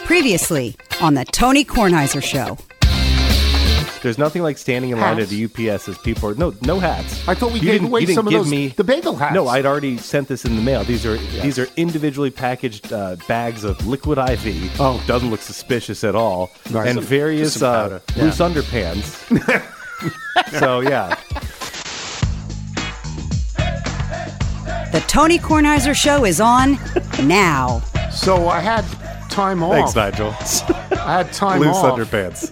Previously on the Tony Kornheiser Show. There's nothing like standing in line at the UPS as people are... No hats. I thought we gave away some of those, the bagel hats. No, I'd already sent this in the mail. These are individually packed bags of liquid IV. Oh. Doesn't look suspicious at all. Right. And various loose underpants. So, yeah. The Tony Kornheiser Show is on now. So I had time off. Thanks, Nigel. I had time Loose off. underpants.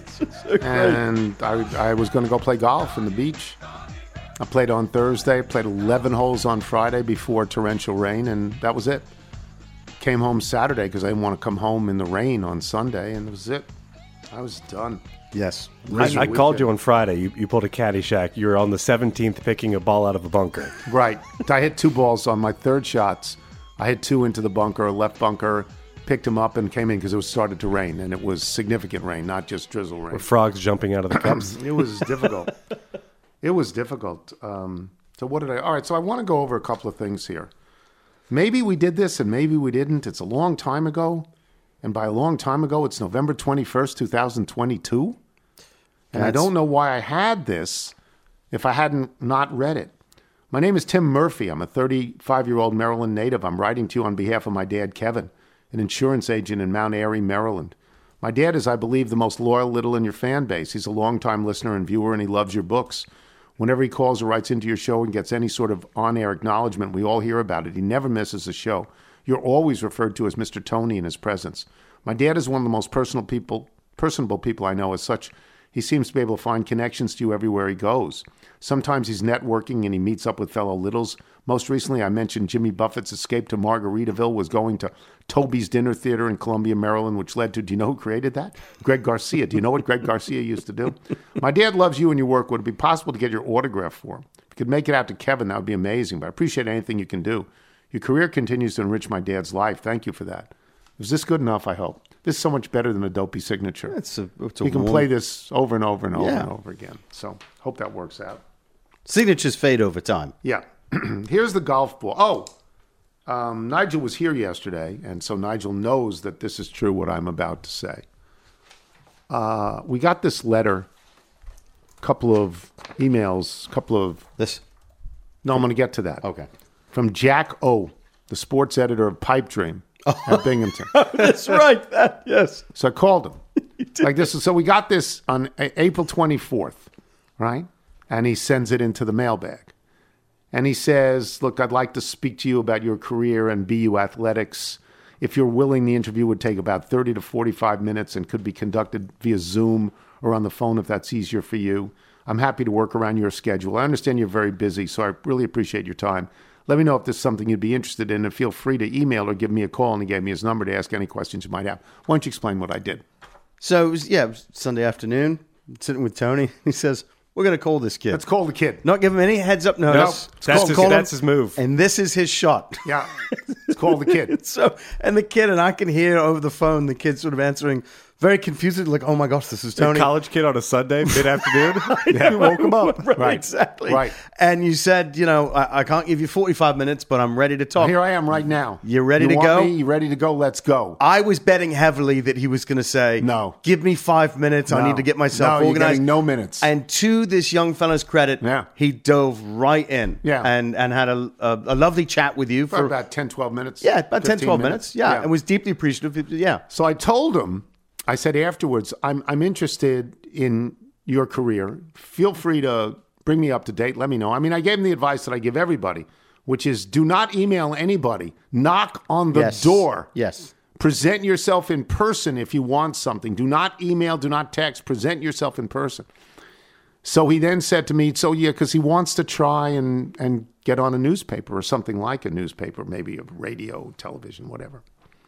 And I was going to go play golf in the beach. I played on Thursday, played 11 holes on Friday before torrential rain, and that was it. Came home Saturday because I didn't want to come home in the rain on Sunday, and that was it. I was done. Yes. I called you on Friday. You pulled a Caddyshack. You were on the 17th picking a ball out of a bunker. Right. I hit two balls on my third shots. I hit two into the bunker, left bunker, picked him up and came in because it was started to rain, and it was significant rain, not just drizzle rain. Were frogs jumping out of the cups? It was difficult. It was difficult. So what did I... All right, so I want to go over a couple of things here. Maybe we did this and maybe we didn't. It's a long time ago. And by a long time ago, it's November 21st, 2022. And I don't know why I had this if I hadn't not read it. My name is Tim Murphy. I'm a 35-year-old Maryland native. I'm writing to you on behalf of my dad, Kevin, an insurance agent in Mount Airy, Maryland. My dad is, I believe, the most loyal little in your fan base. He's a longtime listener and viewer, and he loves your books. Whenever he calls or writes into your show and gets any sort of on-air acknowledgement, we all hear about it. He never misses a show. You're always referred to as Mr. Tony in his presence. My dad is one of the most personable people I know. As such, he seems to be able to find connections to you everywhere he goes. Sometimes he's networking and he meets up with fellow littles. Most recently, I mentioned Jimmy Buffett's escape to Margaritaville was going to Toby's Dinner Theater in Columbia, Maryland, which led to, do you know who created that? Greg Garcia. Do you know what Greg Garcia used to do? My dad loves you and your work. Would it be possible to get your autograph for him? If you could make it out to Kevin, that would be amazing, but I appreciate anything you can do. Your career continues to enrich my dad's life. Thank you for that. Was this good enough, I hope? This is so much better than a dopey signature. You can play this over and over and over and over again. So hope that works out. Signatures fade over time. Yeah. Here's the golf ball. Nigel was here yesterday, and so Nigel knows that this is true, what I'm about to say. We got this letter, couple of emails, This? No, I'm going to get to that. Okay. From Jack O., the sports editor of Pipe Dream at Binghamton. That's right. Yes. So I called him. Like this. So we got this on April 24th, right? And he sends it into the mailbag. And he says, look, I'd like to speak to you about your career and BU athletics. If you're willing, the interview would take about 30 to 45 minutes and could be conducted via Zoom or on the phone if that's easier for you. I'm happy to work around your schedule. I understand you're very busy, so I really appreciate your time. Let me know if there's something you'd be interested in, and feel free to email or give me a call. And he gave me his number to ask any questions you might have. Why don't you explain what I did? So, it was Sunday afternoon, sitting with Tony. He says, we're going to call this kid. Let's call the kid. Not give him any heads up notice. No, that's his move. And this is his shot. Yeah, let's call the kid. And the kid, and I can hear over the phone the kid sort of answering very confused, like, oh my gosh, this is Tony. A college kid on a Sunday, mid-afternoon? You woke him up. Right, exactly. Right. And you said, I can't give you 45 minutes, but I'm ready to talk. Here I am right now. You're ready to want go? Me? You ready to go? Let's go. I was betting heavily that he was going to say, no, give me 5 minutes. I need to get myself organized. You're getting no minutes. And to this young fella's credit, he dove right in and had a lovely chat with you for about 10, 12 minutes. Yeah, about 10, 12 minutes. Yeah, and was deeply appreciative. Yeah. So I told him, I said afterwards, I'm interested in your career. Feel free to bring me up to date. Let me know. I mean, I gave him the advice that I give everybody, which is do not email anybody. Knock on the door. Yes. Present yourself in person if you want something. Do not email, do not text. Present yourself in person. So he then said to me, because he wants to try and get on a newspaper or something like a newspaper, maybe a radio, television, whatever.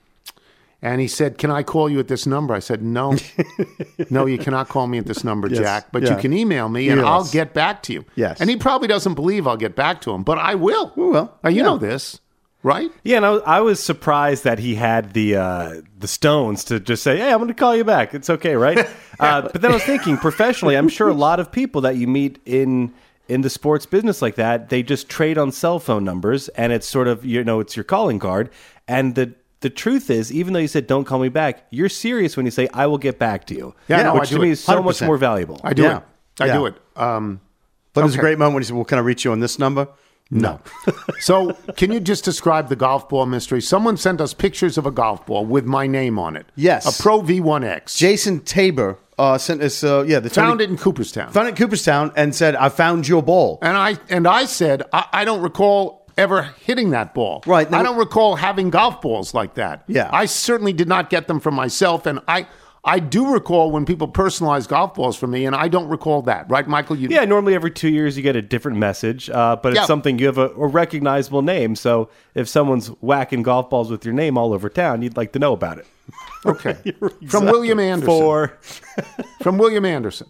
And he said, can I call you at this number? I said, no. No, you cannot call me at this number, Jack. But you can email me, and I'll get back to you. Yes. And he probably doesn't believe I'll get back to him, but I will. Well, now, you know this, right? Yeah, and I was surprised that he had the stones to just say, hey, I'm going to call you back. It's okay, right? But then I was thinking, professionally, I'm sure a lot of people that you meet in the sports business like that, they just trade on cell phone numbers, and it's sort of, it's your calling card. And the truth is, even though you said don't call me back, you're serious when you say I will get back to you. Yeah, which to me is so much more valuable. I do it. I do it. But it was a great moment when he said, well, can I reach you on this number? No. So can you just describe the golf ball mystery? Someone sent us pictures of a golf ball with my name on it. Yes. A Pro V1X. Jason Tabor sent us, found it in Cooperstown. Found it in Cooperstown and said, I found your ball. And I said, I don't recall ever hitting that ball. Right. I don't recall having golf balls like that. Yeah. I certainly did not get them from myself. And I do recall when people personalize golf balls for me, and I don't recall that. Right, Michael? Yeah, normally every 2 years you get a different message, but it's something you have a recognizable name. So if someone's whacking golf balls with your name all over town, you'd like to know about it. Okay. Exactly. From William Anderson. From William Anderson.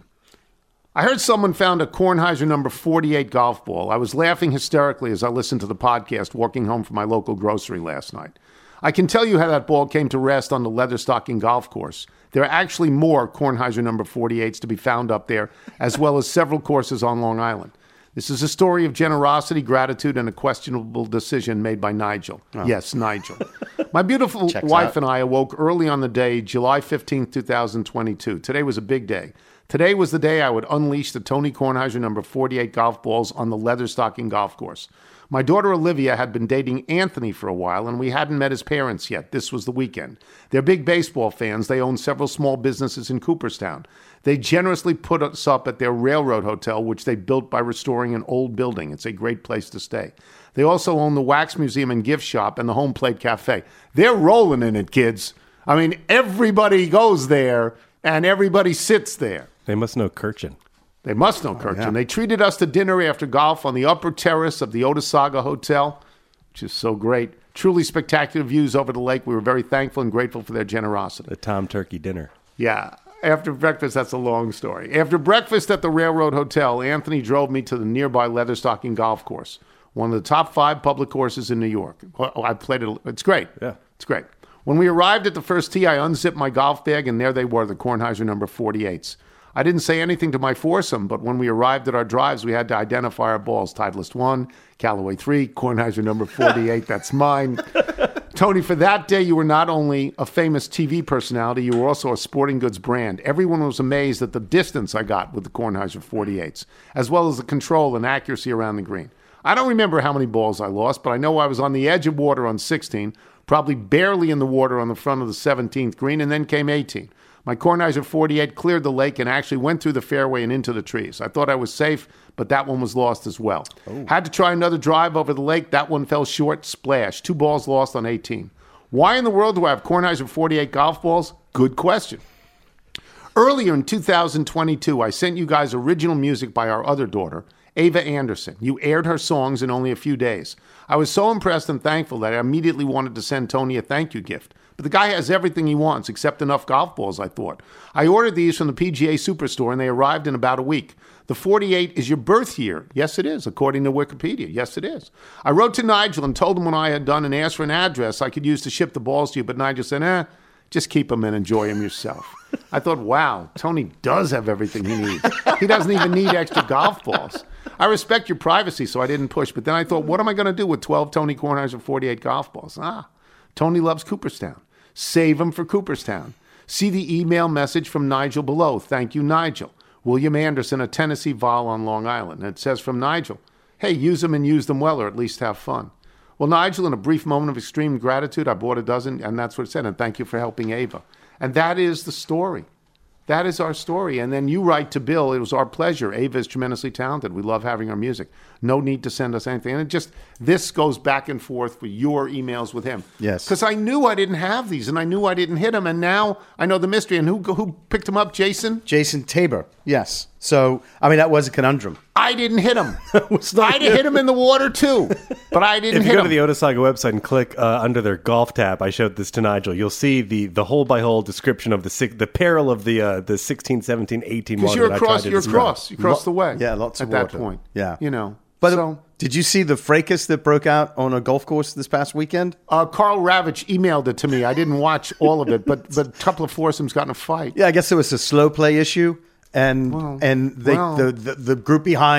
I heard someone found a Kornheiser number 48 golf ball. I was laughing hysterically as I listened to the podcast walking home from my local grocery last night. I can tell you how that ball came to rest on the Leatherstocking golf course. There are actually more Kornheiser number 48s to be found up there, as well as several courses on Long Island. This is a story of generosity, gratitude, and a questionable decision made by Nigel. Oh. Yes, Nigel. My beautiful wife and I awoke early on the day, July 15th, 2022. Today was a big day. Today was the day I would unleash the Tony Kornheiser number 48 golf balls on the Leatherstocking golf course. My daughter Olivia had been dating Anthony for a while, and we hadn't met his parents yet. This was the weekend. They're big baseball fans. They own several small businesses in Cooperstown. They generously put us up at their railroad hotel, which they built by restoring an old building. It's a great place to stay. They also own the Wax Museum and Gift Shop and the Home Plate Cafe. They're rolling in it, kids. I mean, everybody goes there, and everybody sits there. They must know Kirchen. They must know Kirchen. Yeah. They treated us to dinner after golf on the upper terrace of the Otesaga Hotel, which is so great. Truly spectacular views over the lake. We were very thankful and grateful for their generosity. The Tom Turkey dinner. Yeah. After breakfast, that's a long story. After breakfast at the Railroad Hotel, Anthony drove me to the nearby Leatherstocking Golf Course, one of the top 5 public courses in New York. I played it. It's great. Yeah. It's great. When we arrived at the first tee, I unzipped my golf bag, and there they were, the Kornheiser number 48s. I didn't say anything to my foursome, but when we arrived at our drives, we had to identify our balls. Titleist 1, Callaway 3, Kornheiser number 48, that's mine. Tony, for that day, you were not only a famous TV personality, you were also a sporting goods brand. Everyone was amazed at the distance I got with the Kornheiser 48s, as well as the control and accuracy around the green. I don't remember how many balls I lost, but I know I was on the edge of water on 16, probably barely in the water on the front of the 17th green, and then came 18. My Kornheiser 48 cleared the lake and actually went through the fairway and into the trees. I thought I was safe, but that one was lost as well. Oh. Had to try another drive over the lake. That one fell short, splash. 2 balls lost on 18. Why in the world do I have Kornheiser 48 golf balls? Good question. Earlier in 2022, I sent you guys original music by our other daughter, Ava Anderson. You aired her songs in only a few days. I was so impressed and thankful that I immediately wanted to send Tony a thank you gift. But the guy has everything he wants except enough golf balls, I thought. I ordered these from the PGA Superstore, and they arrived in about a week. The 48 is your birth year. Yes, it is, according to Wikipedia. Yes, it is. I wrote to Nigel and told him when I had done and asked for an address I could use to ship the balls to you, but Nigel said, just keep them and enjoy them yourself. I thought, wow, Tony does have everything he needs. He doesn't even need extra golf balls. I respect your privacy, so I didn't push. But then I thought, what am I going to do with 12 Tony Kornheiser 48 golf balls? Tony loves Cooperstown. Save them for Cooperstown. See the email message from Nigel below. Thank you, Nigel. William Anderson, a Tennessee Vol on Long Island. And it says from Nigel, hey, use them and use them well, or at least have fun. Well, Nigel, in a brief moment of extreme gratitude, I bought a dozen, and that's what it said. And thank you for helping Ava. And that is the story. That is our story. And then you write to Bill, it was our pleasure. Ava is tremendously talented. We love having her music. No need to send us anything. And it just, this goes back and forth with your emails with him. Yes. Because I knew I didn't have these, and I knew I didn't hit them, and now I know the mystery. And who picked them up, Jason? Jason Tabor, yes. So, I mean, that was a conundrum. I didn't hit him. I'd hit him in the water, too. But I didn't hit him. If you go to the Otesaga website and click under their golf tab, I showed this to Nigel, you'll see the hole-by-hole description of the peril of the 16, 17, 18 water. Because you're across. You cross the way. Yeah, lots of water. At that point. Yeah. You know. But did you see the fracas that broke out on a golf course this past weekend? Carl Ravitch emailed it to me. I didn't watch all of it, but a couple of foursomes got in a fight. Yeah, I guess it was a slow play issue, and the group behind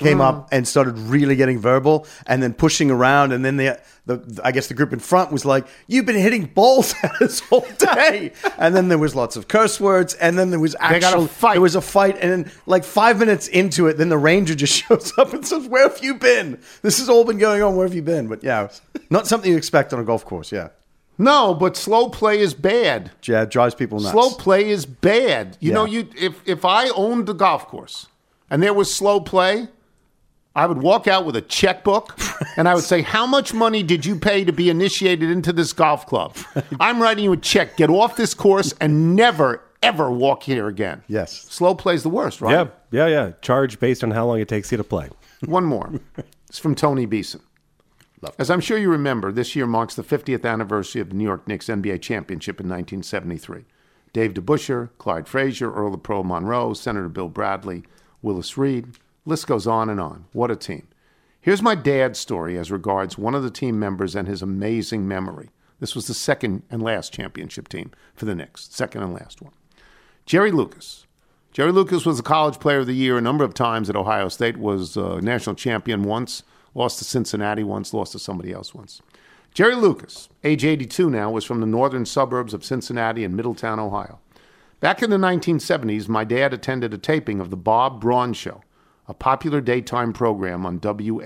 came up and started really getting verbal and then pushing around. And then I guess the group in front was like, "You've been hitting balls at us all day." And then there was lots of curse words. And then there was actual fight. There was a fight. And then like 5 minutes into it, then the ranger just shows up and says, "Where have you been? This has all been going on. Where have you been?" But yeah, not something you expect on a golf course. Yeah. No, but slow play is bad. Yeah, it drives people nuts. Slow play is bad. You know, if I owned the golf course and there was slow play, I would walk out with a checkbook and I would say, "How much money did you pay to be initiated into this golf club? I'm writing you a check. Get off this course and never, ever walk here again." Yes. Slow play is the worst, right? Yeah. Charge based on how long it takes you to play. One more. It's from Tony Beeson. As I'm sure you remember, this year marks the 50th anniversary of the New York Knicks NBA championship in 1973. Dave DeBusschere, Clyde Frazier, Earl of Pearl Monroe, Senator Bill Bradley, Willis Reed. List goes on and on. What a team. Here's my dad's story as regards one of the team members and his amazing memory. This was the second and last championship team for the Knicks. Second and last one. Jerry Lucas. Jerry Lucas was the College Player of the Year a number of times at Ohio State, was national champion once, lost to Cincinnati once, lost to somebody else once. Jerry Lucas, age 82 now, was from the northern suburbs of Cincinnati and Middletown, Ohio. Back in the 1970s, my dad attended a taping of the Bob Braun Show, a popular daytime program on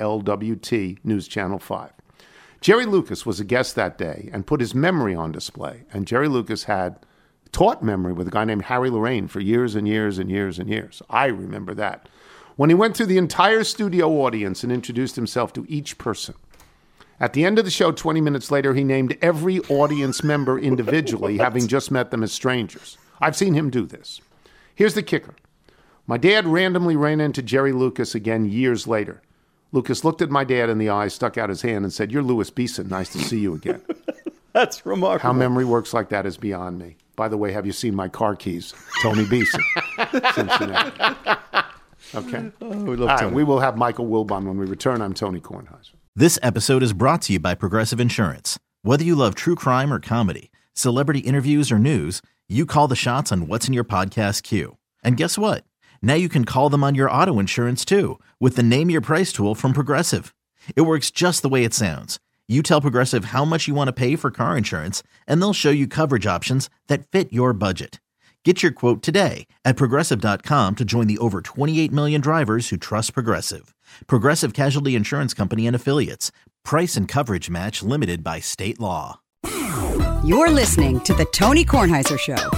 WLWT News Channel 5. Jerry Lucas was a guest that day and put his memory on display, and Jerry Lucas had taught memory with a guy named Harry Lorraine for years and years and years and years. I remember that. When he went through the entire studio audience and introduced himself to each person. At the end of the show, 20 minutes later, he named every audience member individually, having just met them as strangers. I've seen him do this. Here's the kicker. My dad randomly ran into Jerry Lucas again years later. Lucas looked at my dad in the eye, stuck out his hand, and said, "You're Louis Beeson. Nice to see you again." That's remarkable. How memory works like that is beyond me. By the way, have you seen my car keys? Tony Beeson, Cincinnati. Okay. Oh, all right, we will have Michael Wilbon when we return. I'm Tony Kornheiser. This episode is brought to you by Progressive Insurance. Whether you love true crime or comedy, celebrity interviews or news, you call the shots on what's in your podcast queue. And guess what? Now you can call them on your auto insurance too with the Name Your Price tool from Progressive. It works just the way it sounds. You tell Progressive how much you want to pay for car insurance, and they'll show you coverage options that fit your budget. Get your quote today at Progressive.com to join the over 28 million drivers who trust Progressive. Progressive Casualty Insurance Company and Affiliates. Price and coverage match limited by state law. You're listening to The Tony Kornheiser Show.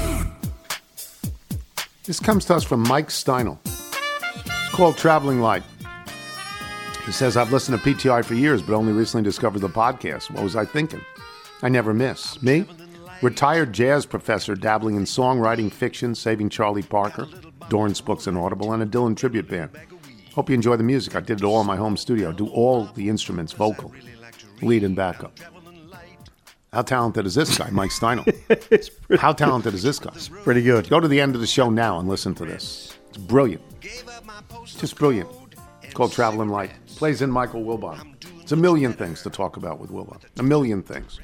This comes to us from Mike Steinel. It's called Traveling Light. He says, "I've listened to PTI for years, but only recently discovered the podcast. What was I thinking? I never miss. Me? Retired jazz professor dabbling in songwriting, fiction, Saving Charlie Parker, Dorrance books and Audible, and a Dylan tribute band. Hope you enjoy the music. I did it all in my home studio. Do all the instruments, vocal, lead and backup." How talented is this guy, Mike Steinel? How talented is this guy? It's pretty good. Go to the end of the show now and listen to this. It's brilliant. Just brilliant. It's called Traveling Light. Plays in Michael Wilbon. It's a million things to talk about with Wilbon. A million things.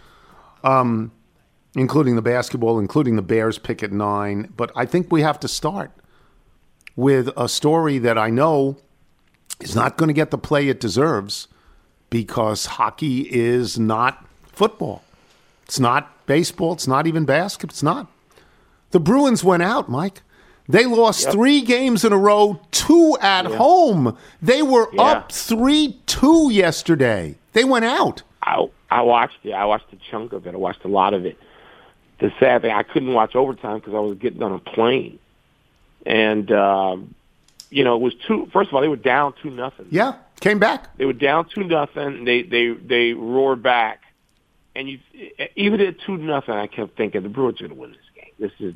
Including the basketball, including the Bears pick at 9. But I think we have to start with a story that I know is not going to get the play it deserves because hockey is not football. It's not baseball. It's not even basketball. It's not. The Bruins went out, Mike. They lost 3 games in a row, 2 at home. They were up 3-2 yesterday. They went out. I watched it. I watched a chunk of it. I watched a lot of it. The sad thing, I couldn't watch overtime because I was getting on a plane. And, it was first of all, they were down 2-0. Yeah, came back. They were down 2-0. They roared back. And even at 2-0, I kept thinking the Bruins are going to win this game. This is,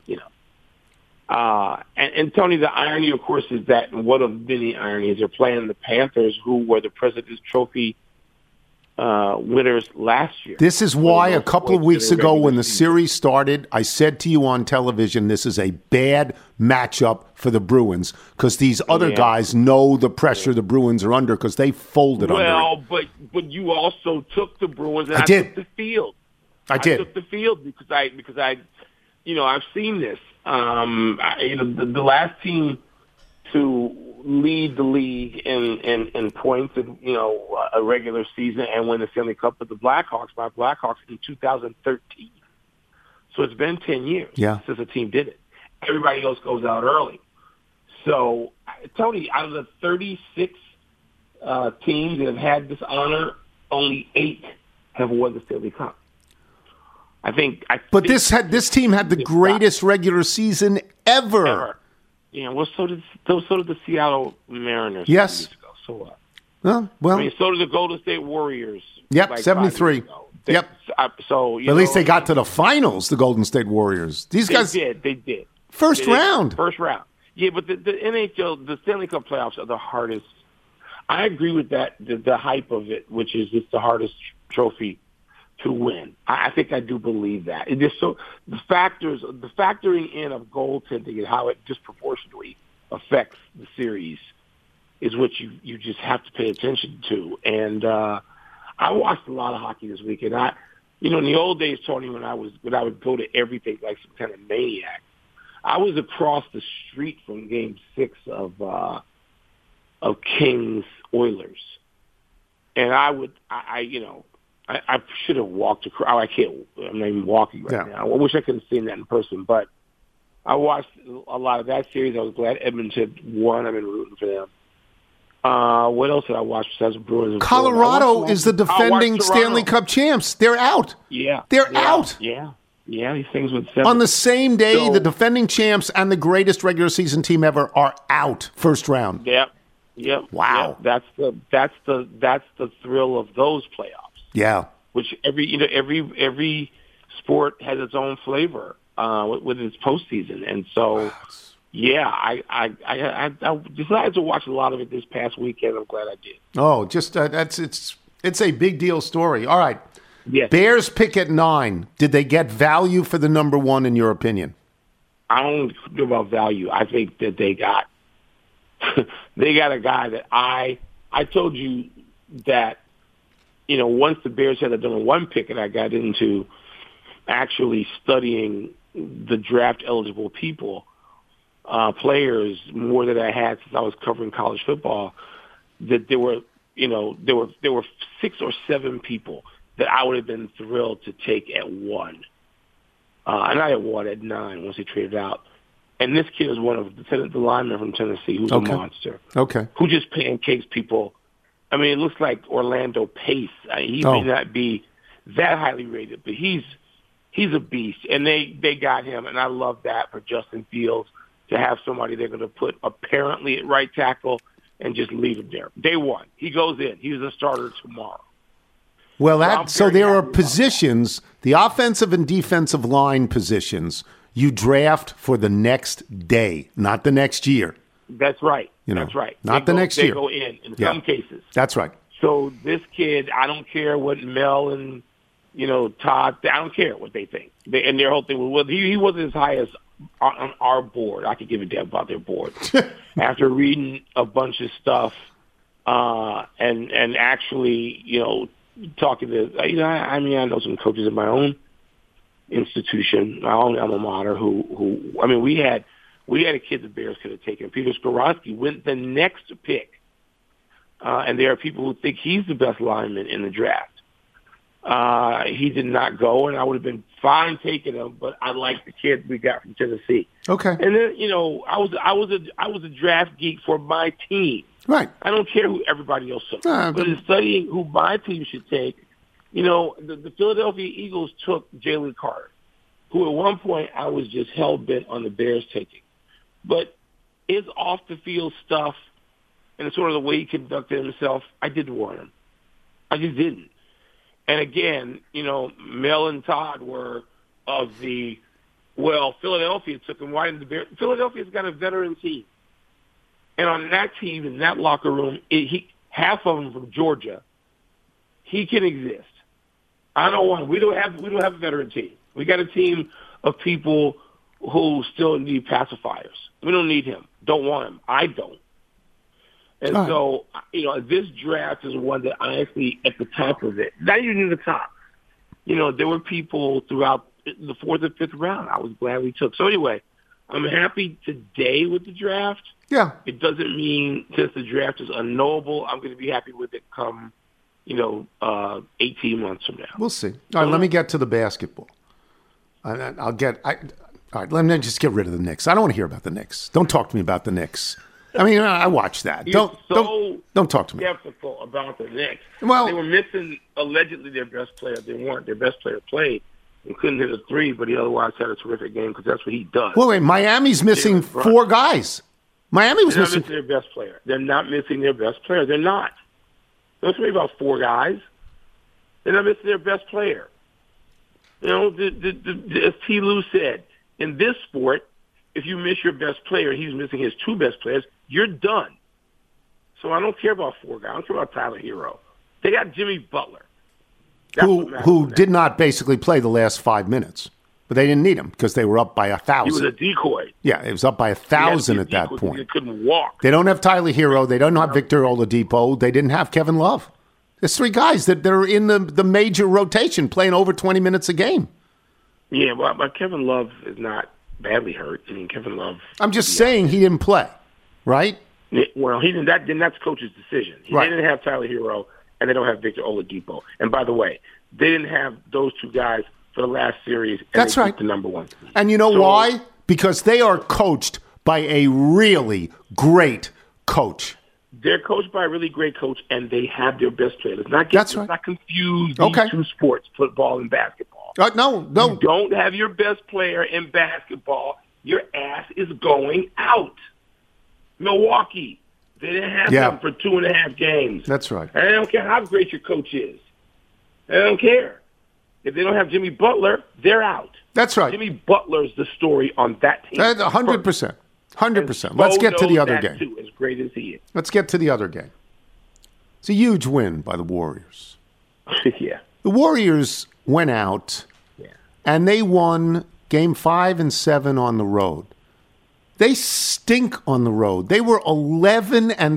and Tony, the irony, of course, is that one of many ironies, they're playing the Panthers, who were the President's Trophy winners last year. This is why a couple of weeks ago when the series started, I said to you on television, this is a bad matchup for the Bruins because these other guys know the pressure the Bruins are under because they folded under it. Well, but you also took the Bruins and I took the field. I took the field because I I've seen this. The last team to lead the league in points in, a regular season and win the Stanley Cup with the Blackhawks in 2013. So it's been 10 years since the team did it. Everybody else goes out early. So, Tony, out of the 36 teams that have had this honor, only 8 have won the Stanley Cup. But this team had the greatest regular season ever. Yeah, well, so did the Seattle Mariners. Yes. Years ago. So what? Well, I mean, so did the Golden State Warriors. Yep, 73. Yep. So at least they got to the finals. The Golden State Warriors. These guys. They did. First round. Yeah, but the NHL, the Stanley Cup playoffs are the hardest. I agree with that. The hype of it, which is it's the hardest trophy to win. I think I do believe that. It just so the factoring in of goaltending and how it disproportionately affects the series is what you just have to pay attention to. And I watched a lot of hockey this weekend. In the old days, Tony, when I would go to everything like some kind of maniac, I was across the street from Game 6 of Kings Oilers, and I should have walked across. I can't. I'm not even walking right now. I wish I could have seen that in person, but I watched a lot of that series. I was glad Edmonton won. I've been rooting for them. What else did I watch besides Bruins? Colorado is the defending Stanley Cup champs. They're out. Yeah, they're out. Yeah, these things would seven. On the same day, the defending champs and the greatest regular season team ever are out first round. Yep. Wow. Yep. That's the thrill of those playoffs. Yeah. Which every sport has its own flavor with its postseason, and so I decided to watch a lot of it this past weekend. I'm glad I did. Oh, just it's a big deal story. All right. Yes. Bears pick at 9. Did they get value for the number 1 in your opinion? I don't know about value. I think that they got a guy that I told you that, once the Bears had the number 1 pick and I got into actually studying the draft eligible people, players more than I had since I was covering college football, that there were 6 or 7 people that I would have been thrilled to take at 1. And I had 1 at 9 once he traded out. And this kid is one of the linemen from Tennessee who's a monster. Okay. Who just pancakes people. I mean, it looks like Orlando Pace. He may not be that highly rated, but he's a beast. And they got him, and I love that for Justin Fields to have somebody they're going to put apparently at right tackle and just leave him there. Day 1. He goes in. He's a starter tomorrow. Well, so there are positions, the offensive and defensive line positions, you draft for the next day, not the next year. That's right. That's right. Not the next year. They go in some cases. That's right. So this kid, I don't care what Mel and, Todd, I don't care what they think. And their whole thing was, he wasn't as high as on our board. I could give a damn about their board. After reading a bunch of stuff and actually, talking to, I know some coaches in my own institution, my own alma mater, we had a kid the Bears could have taken. Peter Skoronski went the next pick, and there are people who think he's the best lineman in the draft. He did not go, and I would have been fine taking him, but I like the kid we got from Tennessee. Okay. And then I was a draft geek for my team. Right. I don't care who everybody else took. But in studying who my team should take, the Philadelphia Eagles took Jalen Carter, who at one point I was just hell-bent on the Bears taking. But his off-the-field stuff and sort of the way he conducted himself, I didn't want him. I just didn't. And again, Mel and Todd were of Philadelphia took him. Why didn't the Bears? Philadelphia's got a veteran team. And on that team, in that locker room, half of them from Georgia, he can exist. I don't want him. We don't have a veteran team. We got a team of people who still need pacifiers. We don't need him. Don't want him. I don't. And so, this draft is one that honestly, at the top of it, not even in the top, there were people throughout the 4th and 5th round I was glad we took. So anyway, I'm happy today with the draft. Yeah. It doesn't mean since the draft is unknowable, I'm going to be happy with it come, 18 months from now. We'll see. All right, let me get to the basketball. All right, let me just get rid of the Knicks. I don't want to hear about the Knicks. Don't talk to me about the Knicks. I mean, I watched that. Don't talk to me. Skeptical about the Knicks. Well, they were missing allegedly their best player. They weren't. Their best player played and couldn't hit a three, but he otherwise had a terrific game because that's what he does. Wait, Miami's missing four guys. Miami was missing their best player. They're not missing their best player. They're not. Don't worry about four guys. They're not missing their best player. As T. Lue said, in this sport, if you miss your best player, he's missing his two best players, you're done. So I don't care about four guys. I don't care about Tyler Hero. They got Jimmy Butler. Who did not basically play the last 5 minutes. But they didn't need him because they were up by 1,000. He was a decoy. Yeah, it was up by 1,000 at that point. He couldn't walk. They don't have Tyler Hero. They don't have Victor Oladipo. They didn't have Kevin Love. There's three guys that are in the major rotation playing over 20 minutes a game. Yeah, but Kevin Love is not badly hurt. I mean, Kevin Love. I'm just saying he didn't play, right? Well, he didn't. That's coach's decision. Right. They didn't have Tyler Hero, and they don't have Victor Oladipo. And by the way, they didn't have those two guys for the last series. And That's right. The number one. And you know why? Because they are coached by a really great coach. They're coached by a really great coach, and they have their best players. That's right. Let's not confuse these two sports, football and basketball. No. You don't have your best player in basketball, your ass is going out. Milwaukee, they didn't have them for 2.5 games. That's right. And I don't care how great your coach is. I don't care. If they don't have Jimmy Butler, they're out. That's right. Jimmy Butler's the story on that team. 100%. 100%. Let's get to the other game. Too, as great as he is. Let's get to the other game. It's a huge win by the Warriors. Yeah. The Warriors went out, and they won Game 5 and 7 on the road. They stink on the road. They were 11 and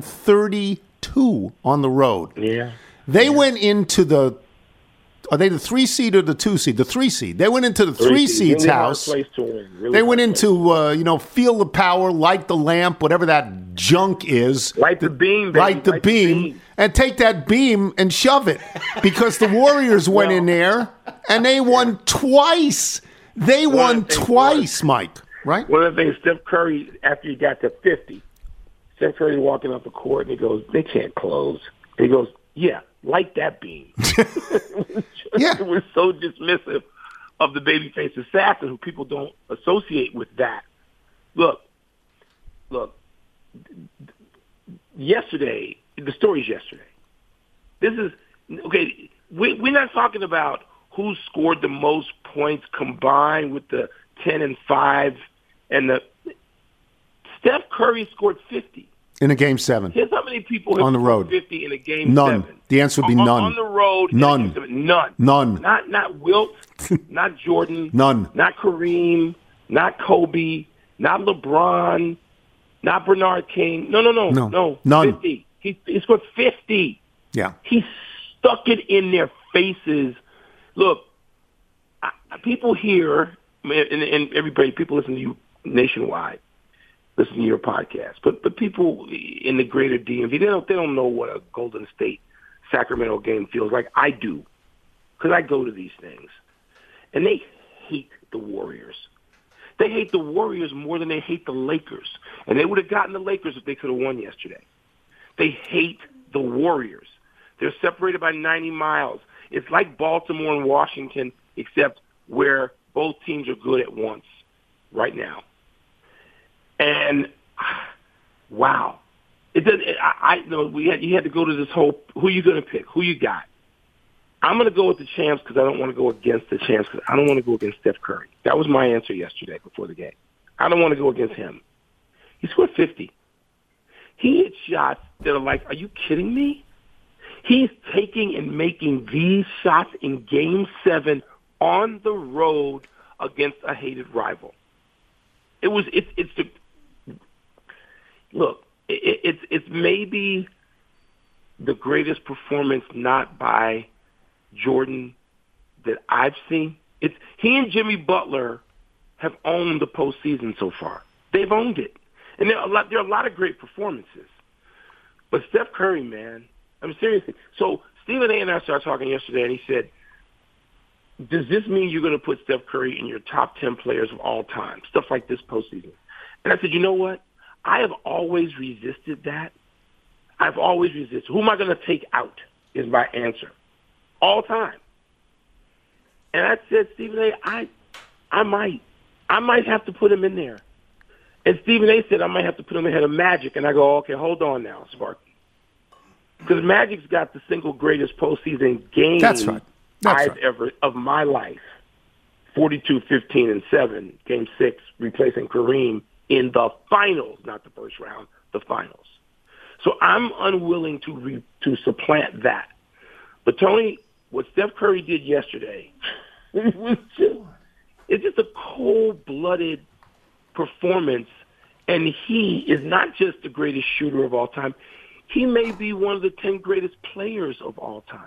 32 on the road. Yeah. They went into the. Are they the 3 seed or the 2 seed? The 3 seed. They went into the 3 seed's really house. Hard place to win. Really they went into feel the power, light the lamp, whatever that junk is. Light the beam, baby. Light the beam, and take that beam and shove it, because the Warriors went in there and they won twice. They won twice, Mike. Right? One of the things, Steph Curry, after he got to 50, Steph Curry walking up the court and he goes, "They can't close." He goes, "Yeah, light that beam." Yeah. It was so dismissive of the babyface assassin, who people don't associate with that. Look. Yesterday, the story's yesterday. This is okay. We're not talking about who scored the most points combined with the 10 and 5 and the. Steph Curry scored 50. In a Game 7. Here's how many people have on the road. 50 in a Game None. 7. The answer would be none. On the road. None. None. None. Not Wilt. Not Jordan. None. Not Kareem. Not Kobe. Not LeBron. Not Bernard King. No. None. 50. He scored 50. Yeah. He stuck it in their faces. Look, people here, and everybody, people listen to you nationwide, listen to your podcast. But people in the greater DMV, they don't know what a Golden State Sacramento game feels like. I do, because I go to these things, and they hate the Warriors. They hate the Warriors more than they hate the Lakers, and they would have gotten the Lakers if they could have won yesterday. They hate the Warriors. They're separated by 90 miles. It's like Baltimore and Washington, except where both teams are good at once right now. And wow, it does. I know you had to go to this whole. Who you going to pick? Who you got? I'm going to go with the champs because I don't want to go against the champs because I don't want to go against Steph Curry. That was my answer yesterday before the game. I don't want to go against him. He scored 50. He hit shots that are like, are you kidding me? He's taking and making these shots in Game 7 on the road against a hated rival. It's maybe the greatest performance not by Jordan that I've seen. He and Jimmy Butler have owned the postseason so far. They've owned it. And there are a lot of great performances. But Steph Curry, man, I mean, seriously. So Stephen A. and I started talking yesterday, and he said, does this mean you're going to put Steph Curry in your top 10 players of all time, stuff like this postseason? And I said, you know what? I have always resisted that. I've always resisted. Who am I going to take out is my answer. All time. And I said, Stephen A., I might have to put him in there. And Stephen A. said I might have to put him ahead of Magic. And I go, okay, hold on now, Sparky. Because Magic's got the single greatest postseason game I've ever of my life. 42, 15, and 7, Game 6, replacing Kareem in the finals, not the first round, the finals. So I'm unwilling to supplant that. But Tony, what Steph Curry did yesterday, it's just a cold-blooded performance, and he is not just the greatest shooter of all time. He may be one of the 10 greatest players of all time.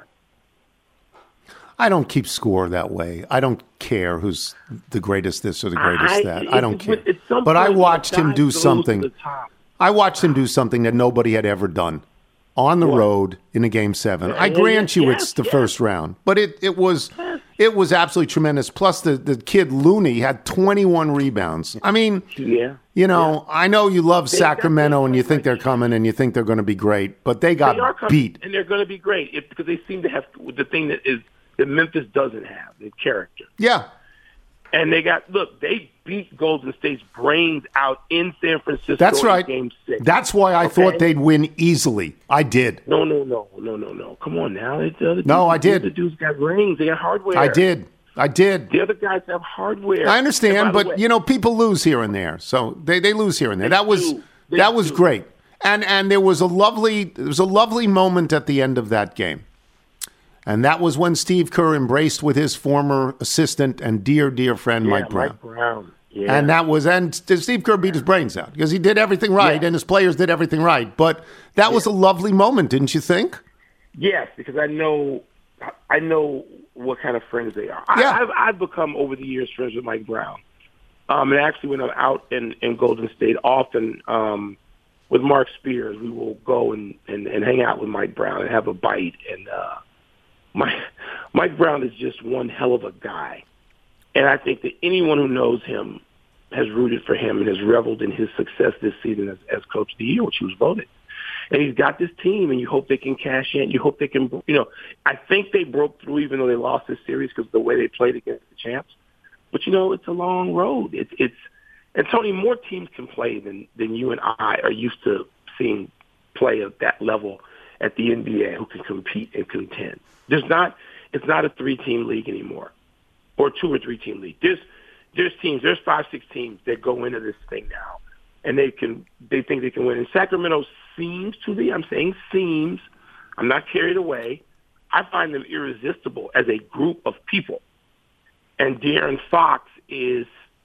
I don't keep score that way. I don't care who's the greatest this or the greatest that. I don't care. But I watched him do something. I watched him do something that nobody had ever done on the road in a Game 7. I grant you it's the first round, but it was absolutely tremendous. Plus, the kid Looney had 21 rebounds. I mean, I know you love Sacramento and you think they're coming and you think they're going to be great, but they got beat. And they're going to be great because they seem to have the thing that Memphis doesn't have, the character. Yeah. And they beat Golden State's brains out in San Francisco. That's right. In Game 6. That's why I thought they'd win easily. I did. No. Come on now. I did. The dudes got rings. They got hardware. I did. The other guys have hardware. I understand, but people lose here and there. So they lose here and there. That was great. And there was a lovely moment at the end of that game. And that was when Steve Kerr embraced with his former assistant and dear friend Mike Brown. Yeah. And Steve Kerr beat his brains out because he did everything right and his players did everything right. But that was a lovely moment, didn't you think? Yes, because I know what kind of friends they are. I've become over the years friends with Mike Brown. And actually, when I'm out in Golden State, often with Mark Spears, we will go and hang out with Mike Brown and have a bite. And Mike Brown is just one hell of a guy. And I think that anyone who knows him has rooted for him and has reveled in his success this season as Coach of the Year, which he was voted. And he's got this team, and you hope they can cash in. You hope they can, I think they broke through even though they lost this series because of the way they played against the champs. But, it's a long road. And Tony, more teams can play than you and I are used to seeing play at that level at the NBA who can compete and contend. It's not a 3-team league anymore or a 2 or 3-team league. There's teams, there's 5-6 teams that go into this thing now and they think they can win. And Sacramento seems to be, I'm saying seems, I'm not carried away. I find them irresistible as a group of people. And De'Aaron Fox is,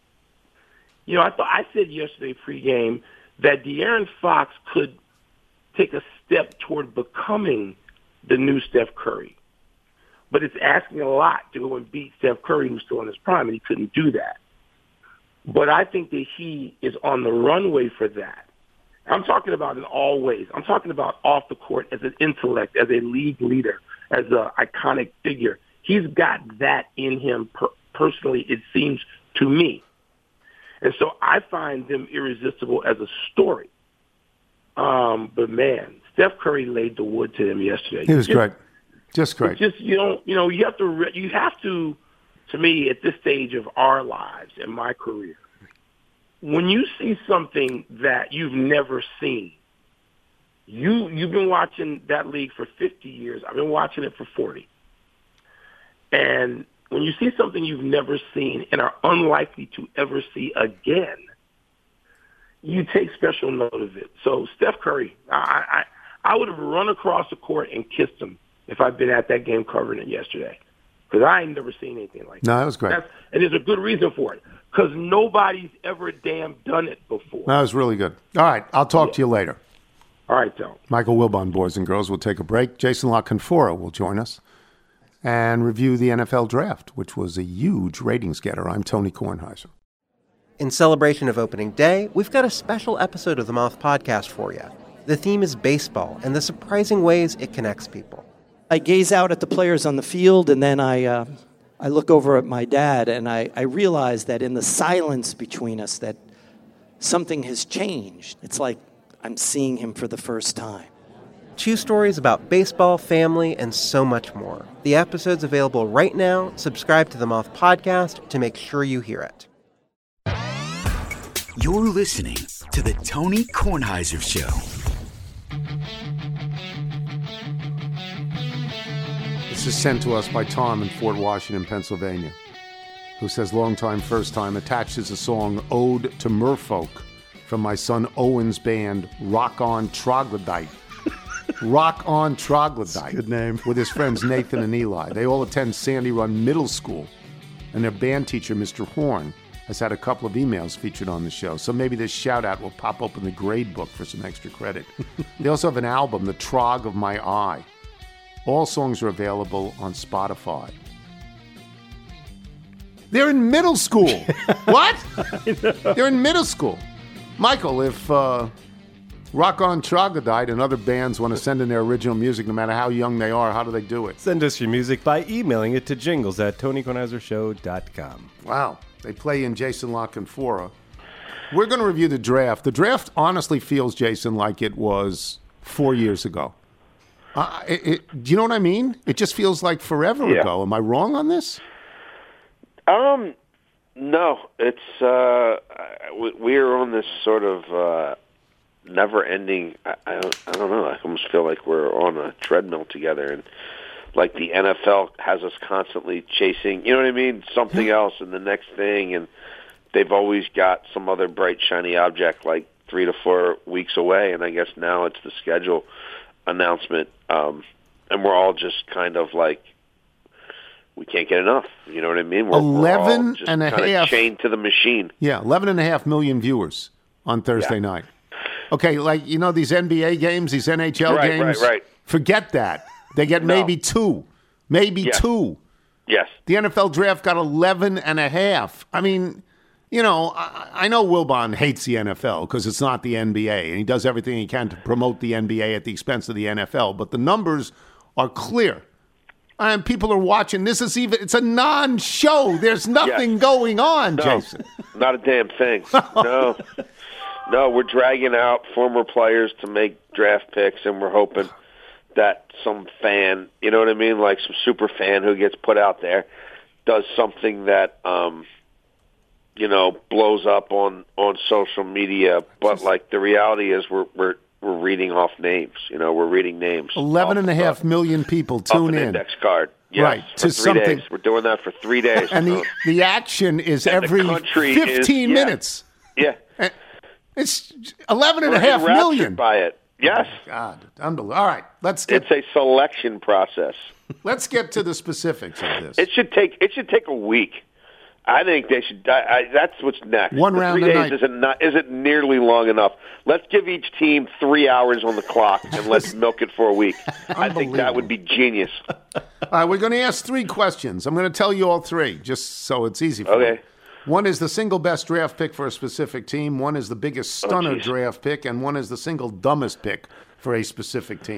I said yesterday pregame that De'Aaron Fox could take a step toward becoming the new Steph Curry. But it's asking a lot to go and beat Steph Curry, who's still in his prime, and he couldn't do that. But I think that he is on the runway for that. I'm talking about in all ways. I'm talking about off the court as an intellect, as a league leader, as an iconic figure. He's got that in him personally, it seems to me. And so I find them irresistible as a story. But, man, Steph Curry laid the wood to them yesterday. He was great. Just great. It's just, you have to, to me, at this stage of our lives and my career, when you see something that you've never seen, you've been watching that league for 50 years. I've been watching it for 40. And when you see something you've never seen and are unlikely to ever see again, you take special note of it. So Steph Curry, I would have run across the court and kissed him if I'd been at that game covering it yesterday, because I ain't never seen anything like that. No, that was great. And there's a good reason for it, because nobody's ever damn done it before. That was really good. All right, I'll talk to you later. All right, Tom. Michael Wilbon, boys and girls, will take a break. Jason La Canfora will join us and review the NFL draft, which was a huge ratings getter. I'm Tony Kornheiser. In celebration of opening day, we've got a special episode of the Moth Podcast for you. The theme is baseball and the surprising ways it connects people. I gaze out at the players on the field, and then I look over at my dad, and I realize that in the silence between us that something has changed. It's like I'm seeing him for the first time. Two stories about baseball, family, and so much more. The episode's available right now. Subscribe to the Moth Podcast to make sure you hear it. You're listening to the Tony Kornheiser Show. This is sent to us by Tom in Fort Washington, Pennsylvania, who says, long time, first time, attached is a song, Ode to Merfolk, from my son Owen's band, Rock On Troglodyte. Rock On Troglodyte. Good name. With his friends Nathan and Eli. They all attend Sandy Run Middle School, and their band teacher, Mr. Horn, has had a couple of emails featured on the show, so maybe this shout-out will pop up in the grade book for some extra credit. They also have an album, The Trog of My Eye. All songs are available on Spotify. They're in middle school. What? They're in middle school. Michael, if Rock On Troglodyte and other bands want to send in their original music, no matter how young they are, how do they do it? Send us your music by emailing it to jingles@TonyKornheiserShow.com. Wow. They play in Jason La Canfora. We're going to review the draft. The draft honestly feels, Jason, like it was 4 years ago. Do you know what I mean? It just feels like forever ago. Am I wrong on this? No, it's we're on this sort of never-ending. I don't know. I almost feel like we're on a treadmill together, and like the NFL has us constantly chasing. You know what I mean? Something else and the next thing, and they've always got some other bright, shiny object like 3 to 4 weeks away, and I guess now it's the schedule announcement, and we're all just kind of like, we can't get enough. You know what I mean? We're 11 all just and a kind half. of chained to the machine. Yeah, 11.5 million viewers on Thursday night. Okay, like, you know, these NBA games, these NHL games? Right. Forget that. They get maybe two. Maybe two. Yes. The NFL draft got 11 and a half. I mean, you know, I know Wilbon hates the NFL because it's not the NBA, and he does everything he can to promote the NBA at the expense of the NFL, but the numbers are clear. And people are watching. It's a non-show. There's nothing going on, Jason. Not a damn thing. No, we're dragging out former players to make draft picks, and we're hoping that some fan, you know what I mean, like some super fan who gets put out there, does something that, blows up on social media. But like the reality is, we're reading off names. You know, we're reading names. 11.5 million people tune in. Index card. Yes, right. For 3 days. We're doing that for 3 days. And the action is every 15 minutes. Yeah. It's 11.5 million. By it. Yes. Oh God, unbelievable. All right, It's a selection process. Let's get to the specifics of this. It should take a week. I think they should. That's what's next. One round 3 a days night isn't nearly long enough. Let's give each team 3 hours on the clock and let's milk it for a week. I think that would be genius. All right, we're going to ask 3 questions. I'm going to tell you all 3, just so it's easy for you. One is the single best draft pick for a specific team. One is the biggest stunner draft pick, and one is the single dumbest pick for a specific team.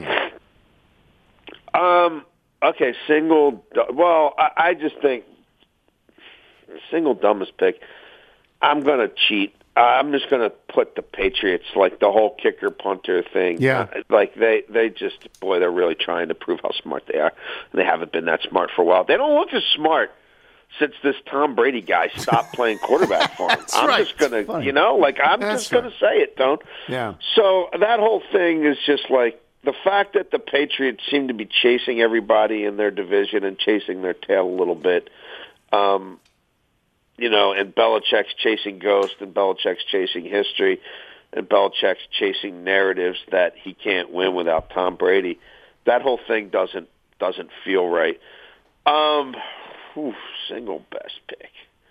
Okay, single. Well, I just think single dumbest pick. I'm going to cheat. I'm just going to put the Patriots, like the whole kicker punter thing. Yeah. Like they just, boy, they're really trying to prove how smart they are. They haven't been that smart for a while. They don't look as smart since this Tom Brady guy stopped playing quarterback for him. I'm just going to, I'm just going to say it, don't. Yeah. So that whole thing is just like the fact that the Patriots seem to be chasing everybody in their division and chasing their tail a little bit. And Belichick's chasing ghosts, and Belichick's chasing history, and Belichick's chasing narratives that he can't win without Tom Brady. That whole thing doesn't feel right. Single best pick.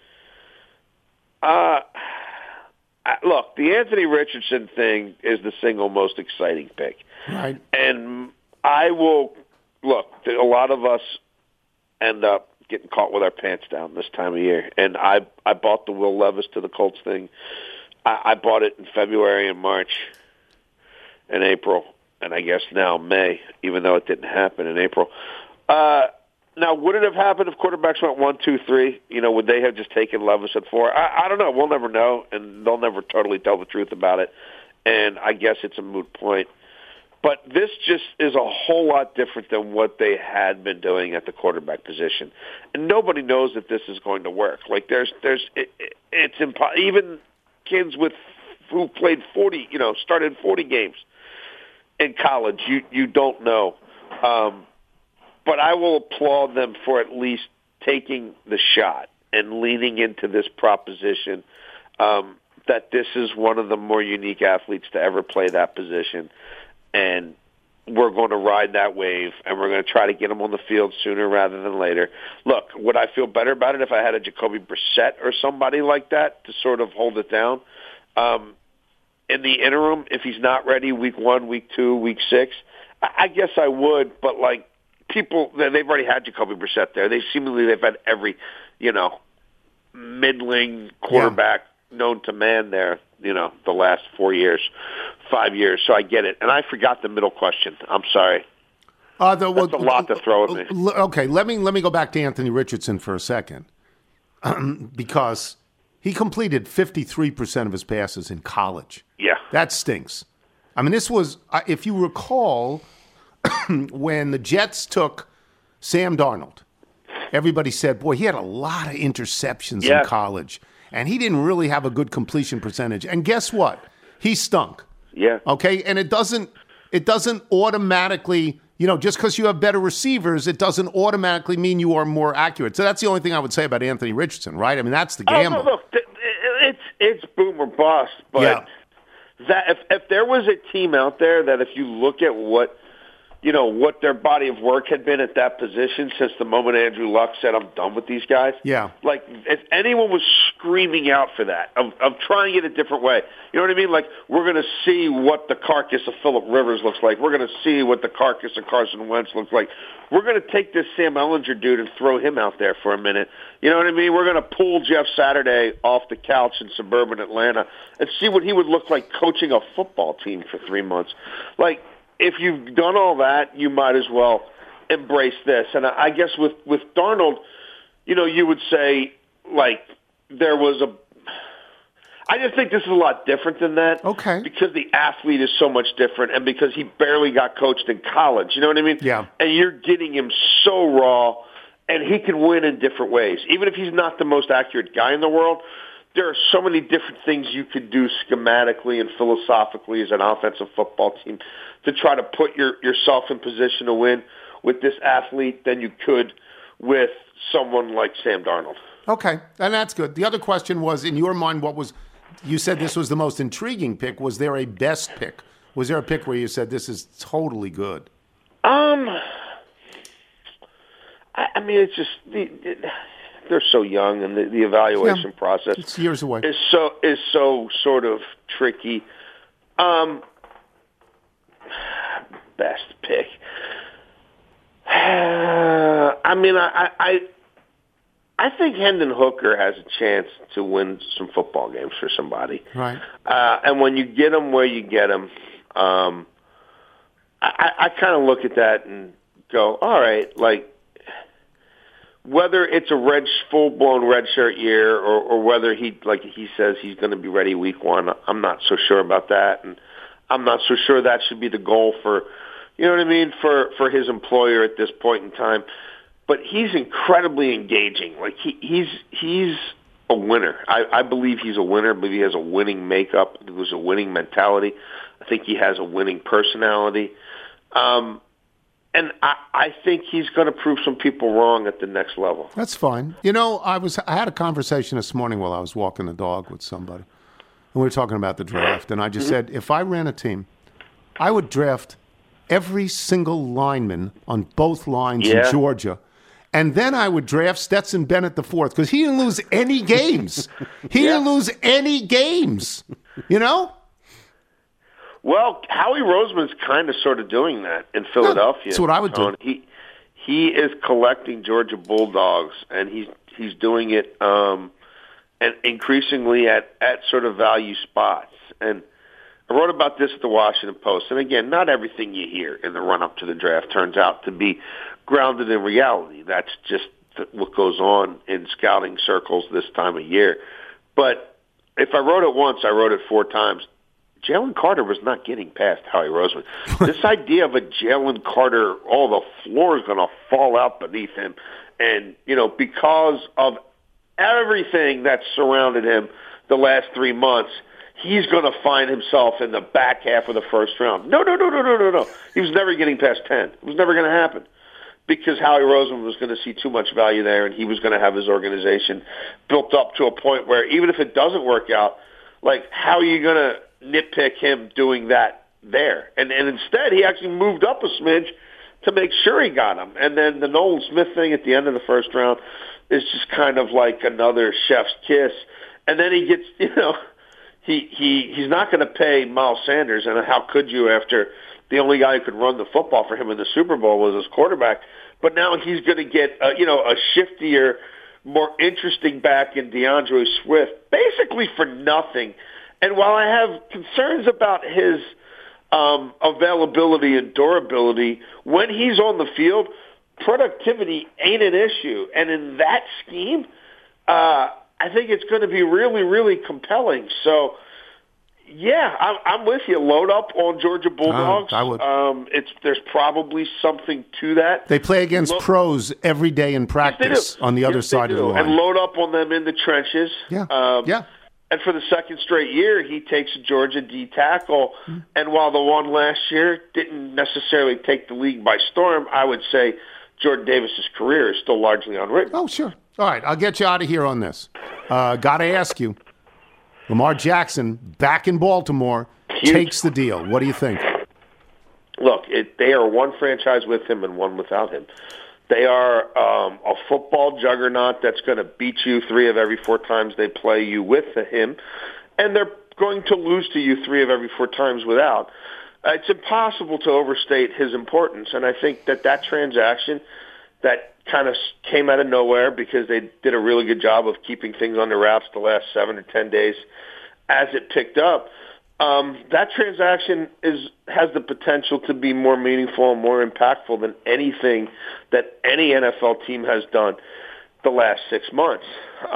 Look, the Anthony Richardson thing is the single most exciting pick. Right. And I will look. A lot of us end up getting caught with our pants down this time of year. And I bought the Will Levis to the Colts thing. I bought it in February and March and April, and I guess now May, even though it didn't happen in April. Now, would it have happened if quarterbacks went 1, 2, 3? Would they have just taken Levis at 4? I don't know. We'll never know, and they'll never totally tell the truth about it. And I guess it's a moot point. But this just is a whole lot different than what they had been doing at the quarterback position, and nobody knows that this is going to work. Like it's impossible. Even kids who played 40, started 40 games in college, you don't know. But I will applaud them for at least taking the shot and leaning into this proposition that this is one of the more unique athletes to ever play that position. And we're going to ride that wave, and we're going to try to get him on the field sooner rather than later. Look, would I feel better about it if I had a Jacoby Brissett or somebody like that to sort of hold it down? In the interim, if he's not ready week 1, week 2, week 6, I guess I would, but people, they've already had Jacoby Brissett there. They've had every, middling quarterback known to man there, the last 4 years, 5 years. So I get it. And I forgot the middle question. I'm sorry. That's a lot to throw at me. Okay, let me go back to Anthony Richardson for a second, because he completed 53% of his passes in college. Yeah. That stinks. I mean, this was, if you recall, when the Jets took Sam Darnold, everybody said, boy, he had a lot of interceptions in college, and he didn't really have a good completion percentage. And guess what? He stunk. Yeah. Okay? And it doesn't automatically, just because you have better receivers, it doesn't automatically mean you are more accurate. So that's the only thing I would say about Anthony Richardson, right? I mean, that's the gamble. Oh, look, it's boom or bust. But that if there was a team out there that if you look at what their body of work had been at that position since the moment Andrew Luck said, I'm done with these guys. Yeah. Like, if anyone was screaming out for that, of trying it a different way, you know what I mean? Like, we're going to see what the carcass of Phillip Rivers looks like. We're going to see what the carcass of Carson Wentz looks like. We're going to take this Sam Ehlinger dude and throw him out there for a minute. You know what I mean? We're going to pull Jeff Saturday off the couch in suburban Atlanta and see what he would look like coaching a football team for 3 months. Like, if you've done all that, you might as well embrace this. And I guess with Darnold, you would say, there was I just think this is a lot different than that. Okay. Because the athlete is so much different and because he barely got coached in college. You know what I mean? Yeah. And you're getting him so raw, and he can win in different ways. Even if he's not the most accurate guy in the world, there are so many different things you could do schematically and philosophically as an offensive football team to try to put yourself in position to win with this athlete than you could with someone like Sam Darnold. Okay, and that's good. The other question was, in your mind, you said this was the most intriguing pick. Was there a best pick? Was there a pick where you said this is totally good? I mean, it's just they're so young, and the evaluation process it's years away. Is so sort of tricky. Best pick. I mean, I think Hendon Hooker has a chance to win some football games for somebody. Right. And when you get him where you get him, I kind of look at that and go, all right, like, whether it's a full-blown redshirt year or whether he says he's going to be ready week 1, I'm not so sure about that. And I'm not so sure that should be the goal for, you know what I mean, for his employer at this point in time. But he's incredibly engaging. Like, he's a winner. I believe he's a winner. I believe he has a winning makeup. He has a winning mentality. I think he has a winning personality. And I think he's going to prove some people wrong at the next level. That's fine. I had a conversation this morning while I was walking the dog with somebody, and we were talking about the draft, and I just said, if I ran a team, I would draft every single lineman on both lines in Georgia, and then I would draft Stetson Bennett IV, because he didn't lose any games. He didn't lose any games, Well, Howie Roseman's kind of sort of doing that in Philadelphia. That's what I would do. he is collecting Georgia Bulldogs, and he's doing it and increasingly at sort of value spots. And I wrote about this at the Washington Post. And again, not everything you hear in the run-up to the draft turns out to be grounded in reality. That's just what goes on in scouting circles this time of year. But if I wrote it once, I wrote it 4 times. Jalen Carter was not getting past Howie Roseman. This idea of a Jalen Carter, the floor is going to fall out beneath him. And, because of everything that surrounded him the last 3 months, he's going to find himself in the back half of the first round. No. He was never getting past 10. It was never going to happen because Howie Roseman was going to see too much value there, and he was going to have his organization built up to a point where even if it doesn't work out, how are you going to nitpick him doing that there? And instead, he actually moved up a smidge to make sure he got him. And then the Nolan Smith thing at the end of the first round is just kind of like another chef's kiss. And then he gets, he's not going to pay Miles Sanders, and how could you after the only guy who could run the football for him in the Super Bowl was his quarterback? But now he's going to get, a shiftier, more interesting back in DeAndre Swift, basically for nothing. And while I have concerns about his availability and durability, when he's on the field, productivity ain't an issue. And in that scheme, I think it's going to be really, really compelling. So, yeah, I'm with you. Load up on Georgia Bulldogs. I would. There's probably something to that. They play against pros every day in practice on the other side of the line. And load up on them in the trenches. Yeah. And for the second straight year, he takes a Georgia D tackle. And while the one last year didn't necessarily take the league by storm, I would say Jordan Davis's career is still largely unwritten. Oh, sure. All right, I'll get you out of here on this. Got to ask you, Lamar Jackson, back in Baltimore, takes the deal. What do you think? Look, they are one franchise with him and one without him. They are a football juggernaut that's going to beat you 3 of every 4 times they play you with him, and they're going to lose to you 3 of every 4 times without. It's impossible to overstate his importance, and I think that transaction that kind of came out of nowhere because they did a really good job of keeping things under wraps the last 7 or 10 days as it picked up. That transaction has the potential to be more meaningful and more impactful than anything that any NFL team has done the last 6 months.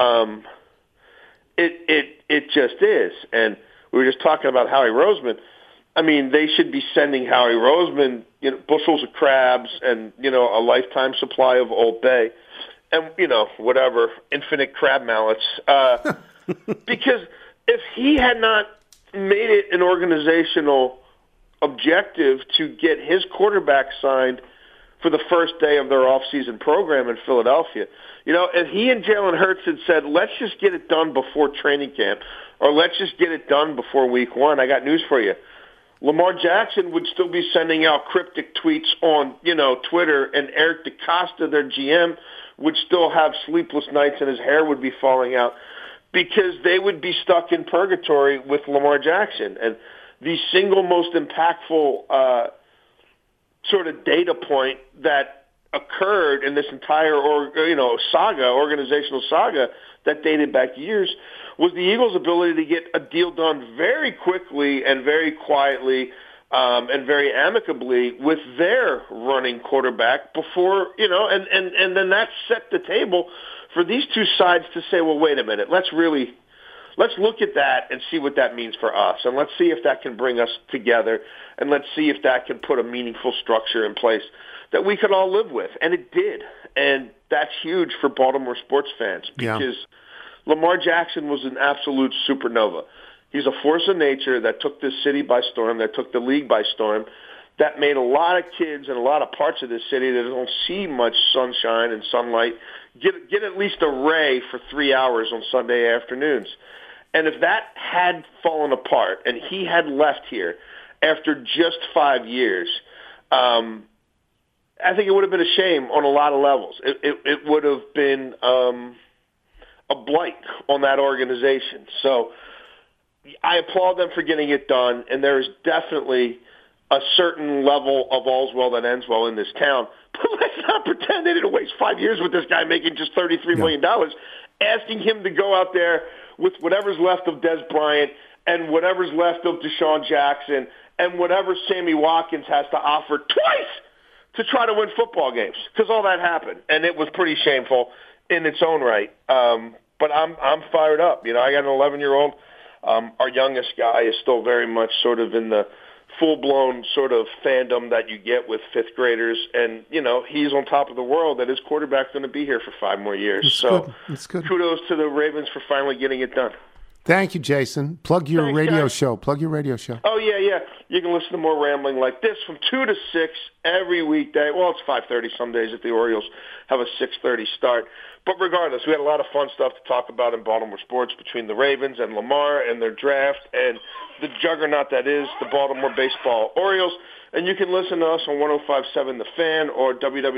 It just is. And we were just talking about Howie Roseman. I mean, they should be sending Howie Roseman, bushels of crabs and, a lifetime supply of Old Bay and, whatever, infinite crab mallets. Because if he had not made it an organizational objective to get his quarterback signed for the first day of their offseason program in Philadelphia, if he and Jalen Hurts had said, let's just get it done before training camp or let's just get it done before week 1, I got news for you. Lamar Jackson would still be sending out cryptic tweets on, Twitter, and Eric DeCosta, their GM, would still have sleepless nights and his hair would be falling out because they would be stuck in purgatory with Lamar Jackson. And the single most impactful sort of data point that occurred in this entire organizational saga that dated back years was the Eagles' ability to get a deal done very quickly and very quietly and very amicably with their running quarterback before, and then that set the table for these two sides to say, well, wait a minute, let's look at that and see what that means for us, and let's see if that can bring us together, and let's see if that can put a meaningful structure in place that we could all live with. And it did, and that's huge for Baltimore sports fans because Lamar Jackson was an absolute supernova. He's a force of nature that took this city by storm, that took the league by storm, that made a lot of kids in a lot of parts of this city that don't see much sunshine and sunlight get at least a ray for 3 hours on Sunday afternoons. And if that had fallen apart and he had left here after just 5 years, I think it would have been a shame on a lot of levels. It would have been a blight on that organization. So I applaud them for getting it done, and there is definitely a certain level of all's well that ends well in this town. But let's not pretend they didn't waste 5 years with this guy making just $33 million, asking him to go out there with whatever's left of Des Bryant and whatever's left of Deshaun Jackson and whatever Sammy Watkins has to offer twice to try to win football games, because all that happened, and it was pretty shameful in its own right. But I'm fired up. You know, I got an 11-year-old. Our youngest guy is still very much sort of in the full-blown sort of fandom that you get with fifth graders, and you know he's on top of the world that his quarterback's going to be here for 5 more years. That's good. Kudos to the Ravens for finally getting it done. Thank you, Jason. Plug your radio show. Plug your radio show. Oh yeah. You can listen to more rambling like this from 2 to 6 every weekday. Well, it's 5:30 some days if the Orioles have a 6:30 start. But regardless, we had a lot of fun stuff to talk about in Baltimore sports between the Ravens and Lamar and their draft and the juggernaut that is the Baltimore baseball Orioles. And you can listen to us on 105.7 The Fan or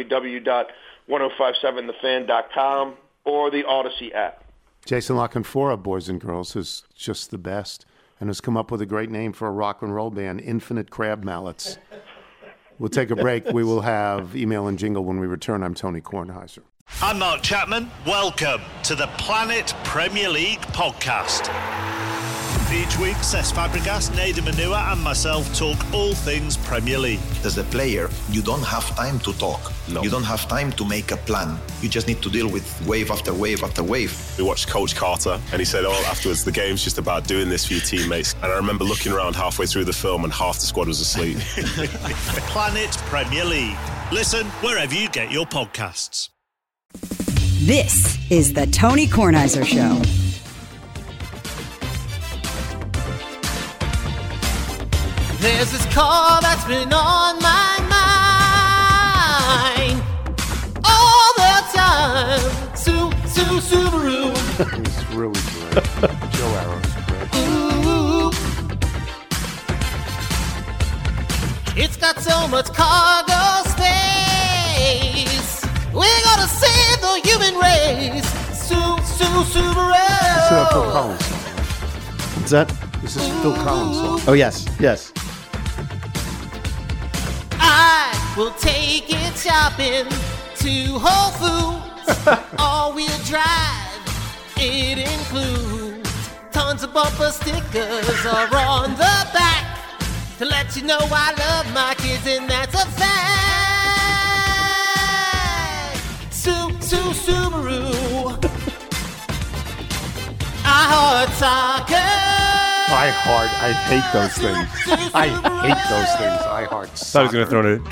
www.1057thefan.com or the Odyssey app. Jason LaCanfora, boys and girls, is just the best and has come up with a great name for a rock and roll band, Infinite Crab Mallets. We'll take a break. We will have email and jingle when we return. I'm Tony Kornheiser. I'm Mark Chapman. Welcome to the Planet Premier League podcast. Each week, Cesc Fabregas, Nader Manua and myself talk all things Premier League. As a player, you don't have time to talk. No. You don't have time to make a plan. You just need to deal with wave after wave after wave. We watched Coach Carter and he said, afterwards, the game's just about doing this for your teammates. And I remember looking around halfway through the film and half the squad was asleep. Planet Premier League. Listen wherever you get your podcasts. This is the Tony Kornheiser Show. There's this car that's been on my mind all the time. Subaru. It's really great. Joe Arrow's great. Ooh. It's got so much cargo space. We're gonna save the human race. Subaru. This is a Phil Collins song. What's that? This is Phil Collins song. Oh, yes. I will take it shopping to Whole Foods. All-wheel drive, it includes tons of bumper stickers are on the back to let you know I love my kids, and that's a fact. Subaru. I heart soccer. I hate those things. I hate those things. I heart Thought I was going to throw in a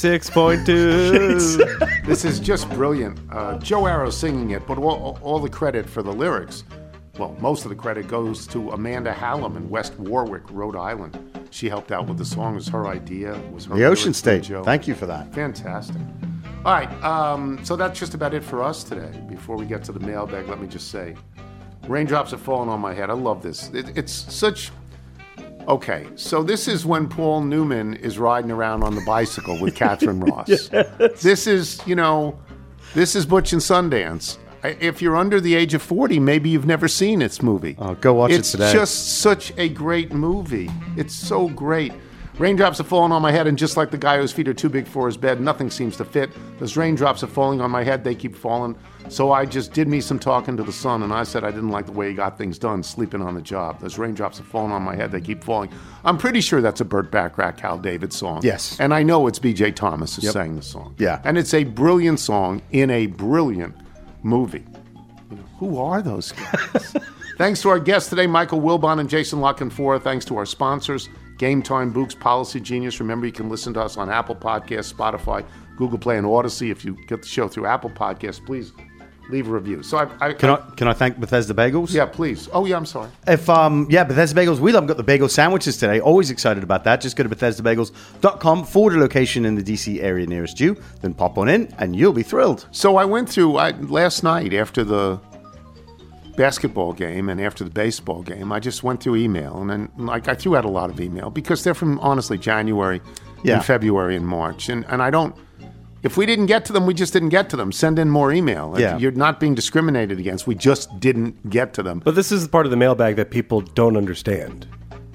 26.2. This is just brilliant. Joe Arrow singing it, but all the credit for the lyrics, well, most of the credit goes to Amanda Hallam in West Warwick, Rhode Island. She helped out with the song. It was her idea. It was her The Ocean lyrics, State. Joe. Thank you for that. Fantastic. All right, so that's just about it for us today. Before we get to the mailbag, let me just say, raindrops are falling on my head. I love this. It's such... Okay, so this is when Paul Newman is riding around on the bicycle with Catherine Ross. Yes. This is Butch and Sundance. If you're under the age of 40, maybe you've never seen this movie. Oh, go watch it today. It's just such a great movie. It's so great. Raindrops are falling on my head, and just like the guy whose feet are too big for his bed, nothing seems to fit. Those raindrops are falling on my head. They keep falling. So I just did me some talking to the sun, and I said I didn't like the way he got things done, sleeping on the job. Those raindrops are falling on my head. They keep falling. I'm pretty sure that's a Burt Bacharach, Hal David song. Yes. And I know it's B.J. Thomas who sang the song. Yeah. And it's a brilliant song in a brilliant movie. Who are those guys? Thanks to our guests today, Michael Wilbon and Jason LaCanfora. Thanks to our sponsors, Game Time, Books, Policy Genius. Remember, you can listen to us on Apple Podcasts, Spotify, Google Play, and Odyssey. If you get the show through Apple Podcasts, please leave a review. So Can I thank Bethesda Bagels? Yeah, please. Oh, yeah, I'm sorry. Bethesda Bagels. We've got the bagel sandwiches today. Always excited about that. Just go to BethesdaBagels.com, forward a location in the DC area nearest you, then pop on in, and you'll be thrilled. So I went through, last night after the basketball game and after the baseball game, I just went through email, and then I threw out a lot of email because they're from, honestly, January and February and March. And I don't, if we didn't get to them, we just didn't get to them. Send in more email. Yeah. You're not being discriminated against. We just didn't get to them. But this is the part of the mailbag that people don't understand.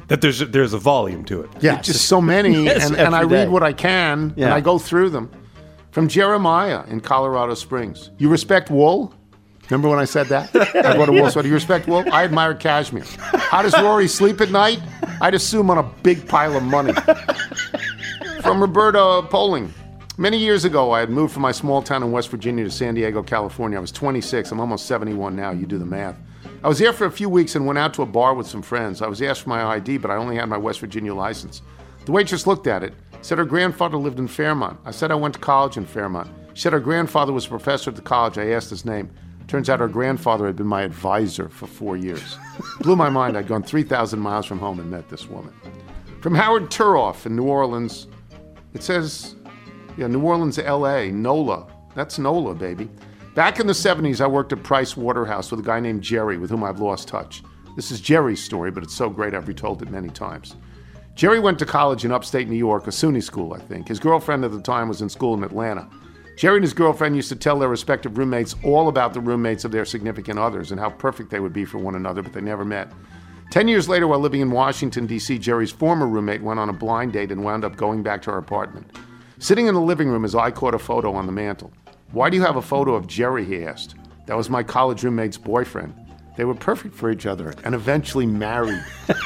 That there's a volume to it. Yeah, just so many, Yes, and I every day. read what I can, and I go through them. From Jeremiah in Colorado Springs. You respect wool? Remember when I said that? I bought a wool sweater. You respect wool? I admire cashmere. How does Rory sleep at night? I'd assume on a big pile of money. From Roberta Poling. Many years ago, I had moved from my small town in West Virginia to San Diego, California. I was 26. I'm almost 71 now. You do the math. I was there for a few weeks and went out to a bar with some friends. I was asked for my ID, but I only had my West Virginia license. The waitress looked at it, said her grandfather lived in Fairmont. I said I went to college in Fairmont. She said her grandfather was a professor at the college. I asked his name. Turns out her grandfather had been my advisor for 4 years. Blew my mind. I'd gone 3,000 miles from home and met this woman. From Howard Turoff in New Orleans. It says, New Orleans, L.A., NOLA. That's NOLA, baby. Back in the 70s, I worked at Price Waterhouse with a guy named Jerry, with whom I've lost touch. This is Jerry's story, but it's so great I've retold it many times. Jerry went to college in upstate New York, a SUNY school, I think. His girlfriend at the time was in school in Atlanta. Jerry and his girlfriend used to tell their respective roommates all about the roommates of their significant others and how perfect they would be for one another, but they never met. 10 years later, while living in Washington, D.C., Jerry's former roommate went on a blind date and wound up going back to her apartment. Sitting in the living room, his eye caught a photo on the mantle. "Why do you have a photo of Jerry?" he asked. "That was my college roommate's boyfriend. They were perfect for each other and eventually married."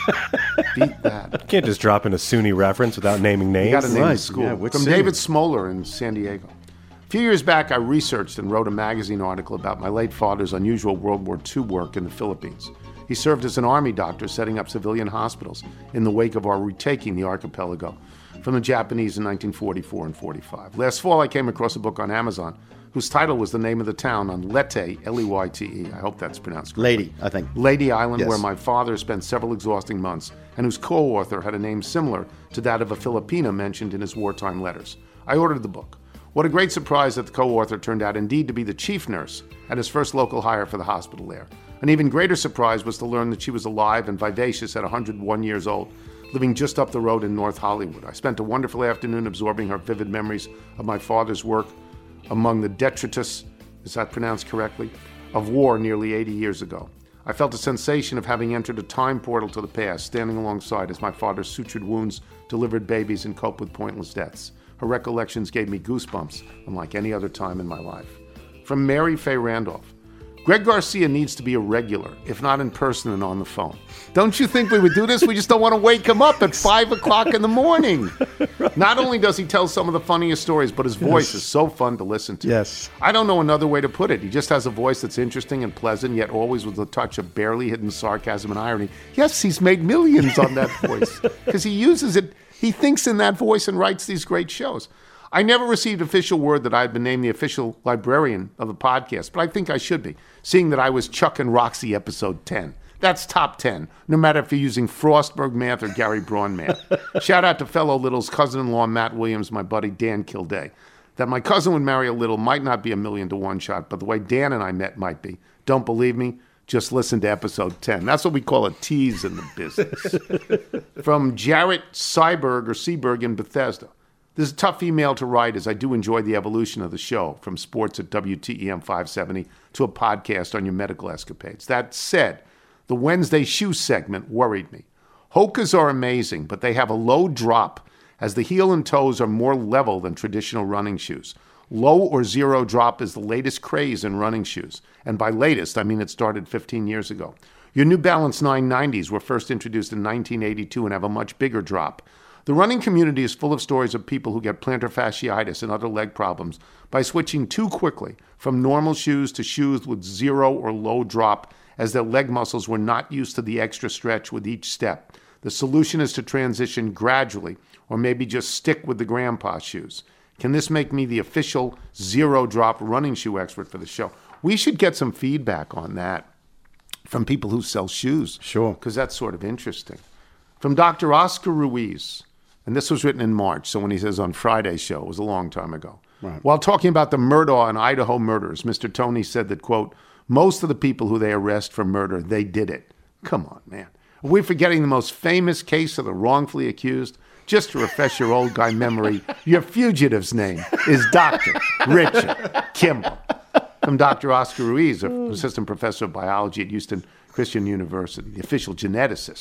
Beat that. You can't just drop in a SUNY reference without naming names. You got to name the Right. school. Yeah, which From SUNY? David Smoller in San Diego. A few years back, I researched and wrote a magazine article about my late father's unusual World War II work in the Philippines. He served as an army doctor setting up civilian hospitals in the wake of our retaking the archipelago from the Japanese in 1944 and 45. Last fall, I came across a book on Amazon whose title was the name of the town on Leyte, L-E-Y-T-E. I hope that's pronounced correctly. Lady, I think. Lady Island, Yes. where my father spent several exhausting months, and whose co-author had a name similar to that of a Filipina mentioned in his wartime letters. I ordered the book. What a great surprise that the co-author turned out indeed to be the chief nurse at his first local hire for the hospital there. An even greater surprise was to learn that she was alive and vivacious at 101 years old, living just up the road in North Hollywood. I spent a wonderful afternoon absorbing her vivid memories of my father's work among the detritus, is that pronounced correctly, of war nearly 80 years ago. I felt a sensation of having entered a time portal to the past, standing alongside as my father's sutured wounds delivered babies and coped with pointless deaths. Her recollections gave me goosebumps, unlike any other time in my life. From Mary Faye Randolph. Greg Garcia needs to be a regular, if not in person and on the phone. Don't you think we would do this? We just don't want to wake him up at 5 o'clock in the morning. Not only does he tell some of the funniest stories, but his voice is so fun to listen to. Yes. I don't know another way to put it. He just has a voice that's interesting and pleasant, yet always with a touch of barely hidden sarcasm and irony. Yes, he's made millions on that voice because he uses it. He thinks in that voice and writes these great shows. I never received official word that I had been named the official librarian of the podcast, but I think I should be, seeing that I was Chuck and Roxy episode 10. That's top 10, no matter if you're using Frostberg math or Gary Braun math. Shout out to fellow Little's cousin-in-law Matt Williams, my buddy Dan Kilday. That my cousin would marry a Little might not be a 1,000,000-to-1 shot, but the way Dan and I met might be. Don't believe me? Just listen to episode 10. That's what we call a tease in the business. From Jarrett Seberg or Seberg in Bethesda. This is a tough email to write as I do enjoy the evolution of the show, from sports at WTEM 570 to a podcast on your medical escapades. That said, the Wednesday shoe segment worried me. Hokas are amazing, but they have a low drop as the heel and toes are more level than traditional running shoes. Low or zero drop is the latest craze in running shoes. And by latest, I mean it started 15 years ago. Your New Balance 990s were first introduced in 1982 and have a much bigger drop. The running community is full of stories of people who get plantar fasciitis and other leg problems by switching too quickly from normal shoes to shoes with zero or low drop, as their leg muscles were not used to the extra stretch with each step. The solution is to transition gradually, or maybe just stick with the grandpa shoes. Can this make me the official zero drop running shoe expert for the show? We should get some feedback on that from people who sell shoes. Sure. Because that's sort of interesting. From Dr. Oscar Ruiz. And this was written in March, so when he says on Friday's show, it was a long time ago. Right. While talking about the Murdaugh and Idaho murders, Mr. Tony said that, quote, most of the people who they arrest for murder, they did it. Come on, man. Are we forgetting the most famous case of the wrongfully accused? Just to refresh your old guy memory, your fugitive's name is Dr. Richard Kimball. From Dr. Oscar Ruiz, an assistant professor of biology at Houston Christian University, the official geneticist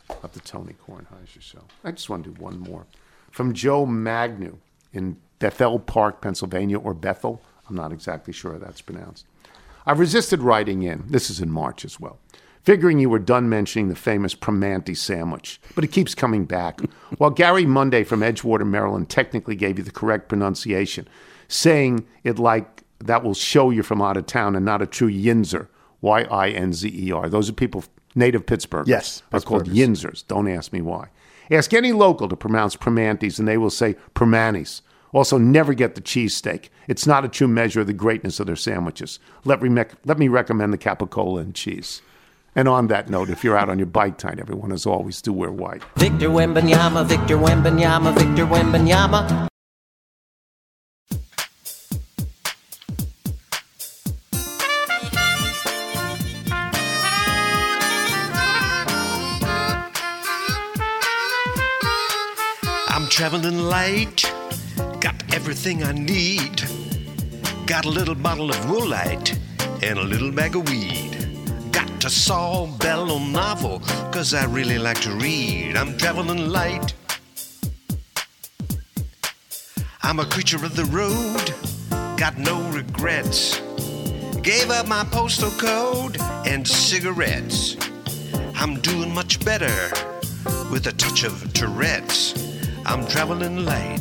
of the Tony Kornheiser Show. I just want to do one more. From Joe Magnu in Bethel Park, Pennsylvania, or Bethel. I'm not exactly sure how that's pronounced. I've resisted writing in. This is in March as well. Figuring you were done mentioning the famous Primanti sandwich, but it keeps coming back. While Gary Monday from Edgewater, Maryland, technically gave you the correct pronunciation, saying it like that will show you're from out of town and not a true Yinzer, Y-I-N-Z-E-R. Those are people, native Pittsburghers. Yes, are called Yinzers. Don't ask me why. Ask any local to pronounce Primantis, and they will say Primanis. Also, never get the cheesesteak. It's not a true measure of the greatness of their sandwiches. Let me recommend the capicola and cheese. And on that note, if you're out on your bike tonight, everyone, as always, do wear white. Victor Wembanyama, Victor Wembanyama, Victor Wembanyama. I'm traveling light, got everything I need. Got a little bottle of Woolite and a little bag of weed. Got a Saul Bellow novel, 'cause I really like to read. I'm traveling light. I'm a creature of the road, got no regrets. Gave up my postal code and cigarettes. I'm doing much better with a touch of Tourette's. I'm traveling light.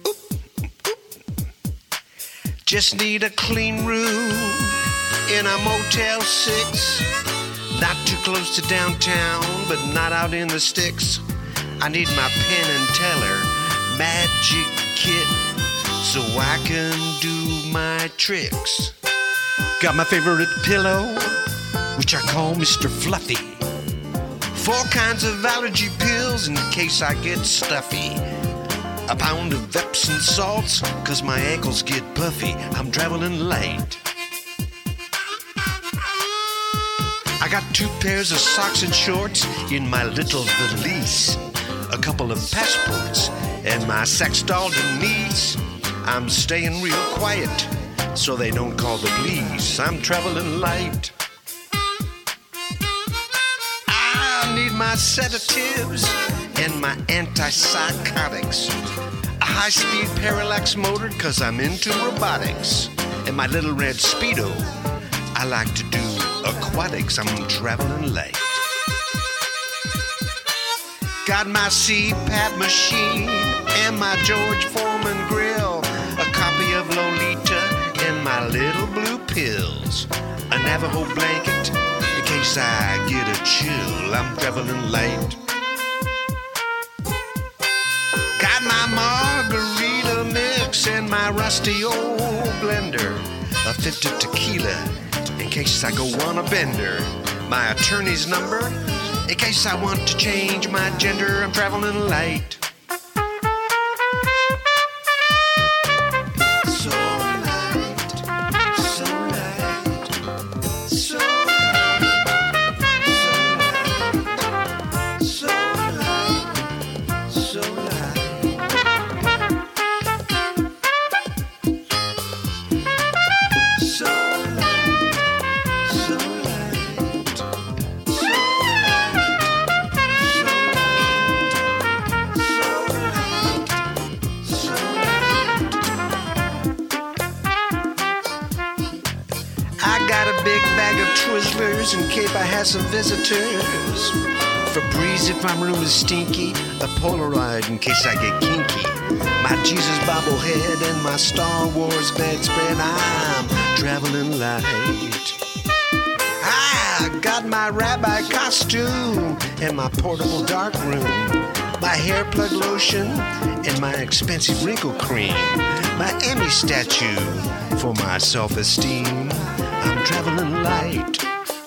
Just need a clean room in a Motel 6. Not too close to downtown, but not out in the sticks. I need my Penn and Teller magic kit so I can do my tricks. Got my favorite pillow, which I call Mr. Fluffy. 4 kinds of allergy pills in case I get stuffy. A pound of Epsom salts, 'cause my ankles get puffy. I'm traveling light. I got 2 pairs of socks and shorts in my little valise. A couple of passports and my sex doll Denise. I'm staying real quiet so they don't call the police. I'm traveling light. I need my sedatives and my antipsychotics. A high-speed parallax motor, 'cause I'm into robotics. And my little red Speedo, I like to do aquatics. I'm traveling light. Got my CPAP machine and my George Foreman grill. A copy of Lolita and my little blue pills. A Navajo blanket in case I get a chill. I'm traveling light. Got my margarita mix and my rusty old blender. A 50 tequila in case I go on a bender. My attorney's number in case I want to change my gender. I'm traveling light. So light, so light, so light, so light, so light. Twizzlers in case I have some visitors. Febreze if my room is stinky. A Polaroid in case I get kinky. My Jesus bobblehead and my Star Wars bedspread. I'm traveling light. I got my rabbi costume and my portable dark room. My hair plug lotion and my expensive wrinkle cream. My Emmy statue for my self-esteem. I'm traveling light.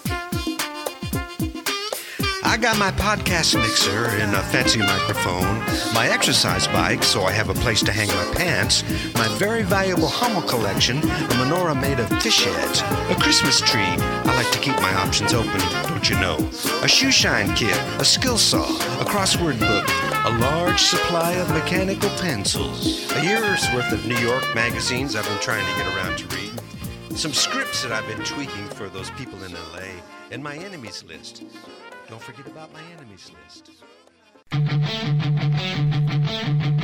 I got my podcast mixer and a fancy microphone, my exercise bike so I have a place to hang my pants, my very valuable Hummel collection, a menorah made of fish heads, a Christmas tree, I like to keep my options open, don't you know, a shoe shine kit, a skill saw, a crossword book, a large supply of mechanical pencils, a year's worth of New York magazines I've been trying to get around to read, some scripts that I've been tweaking for those people in LA, and my enemies list. Don't forget about my enemies list.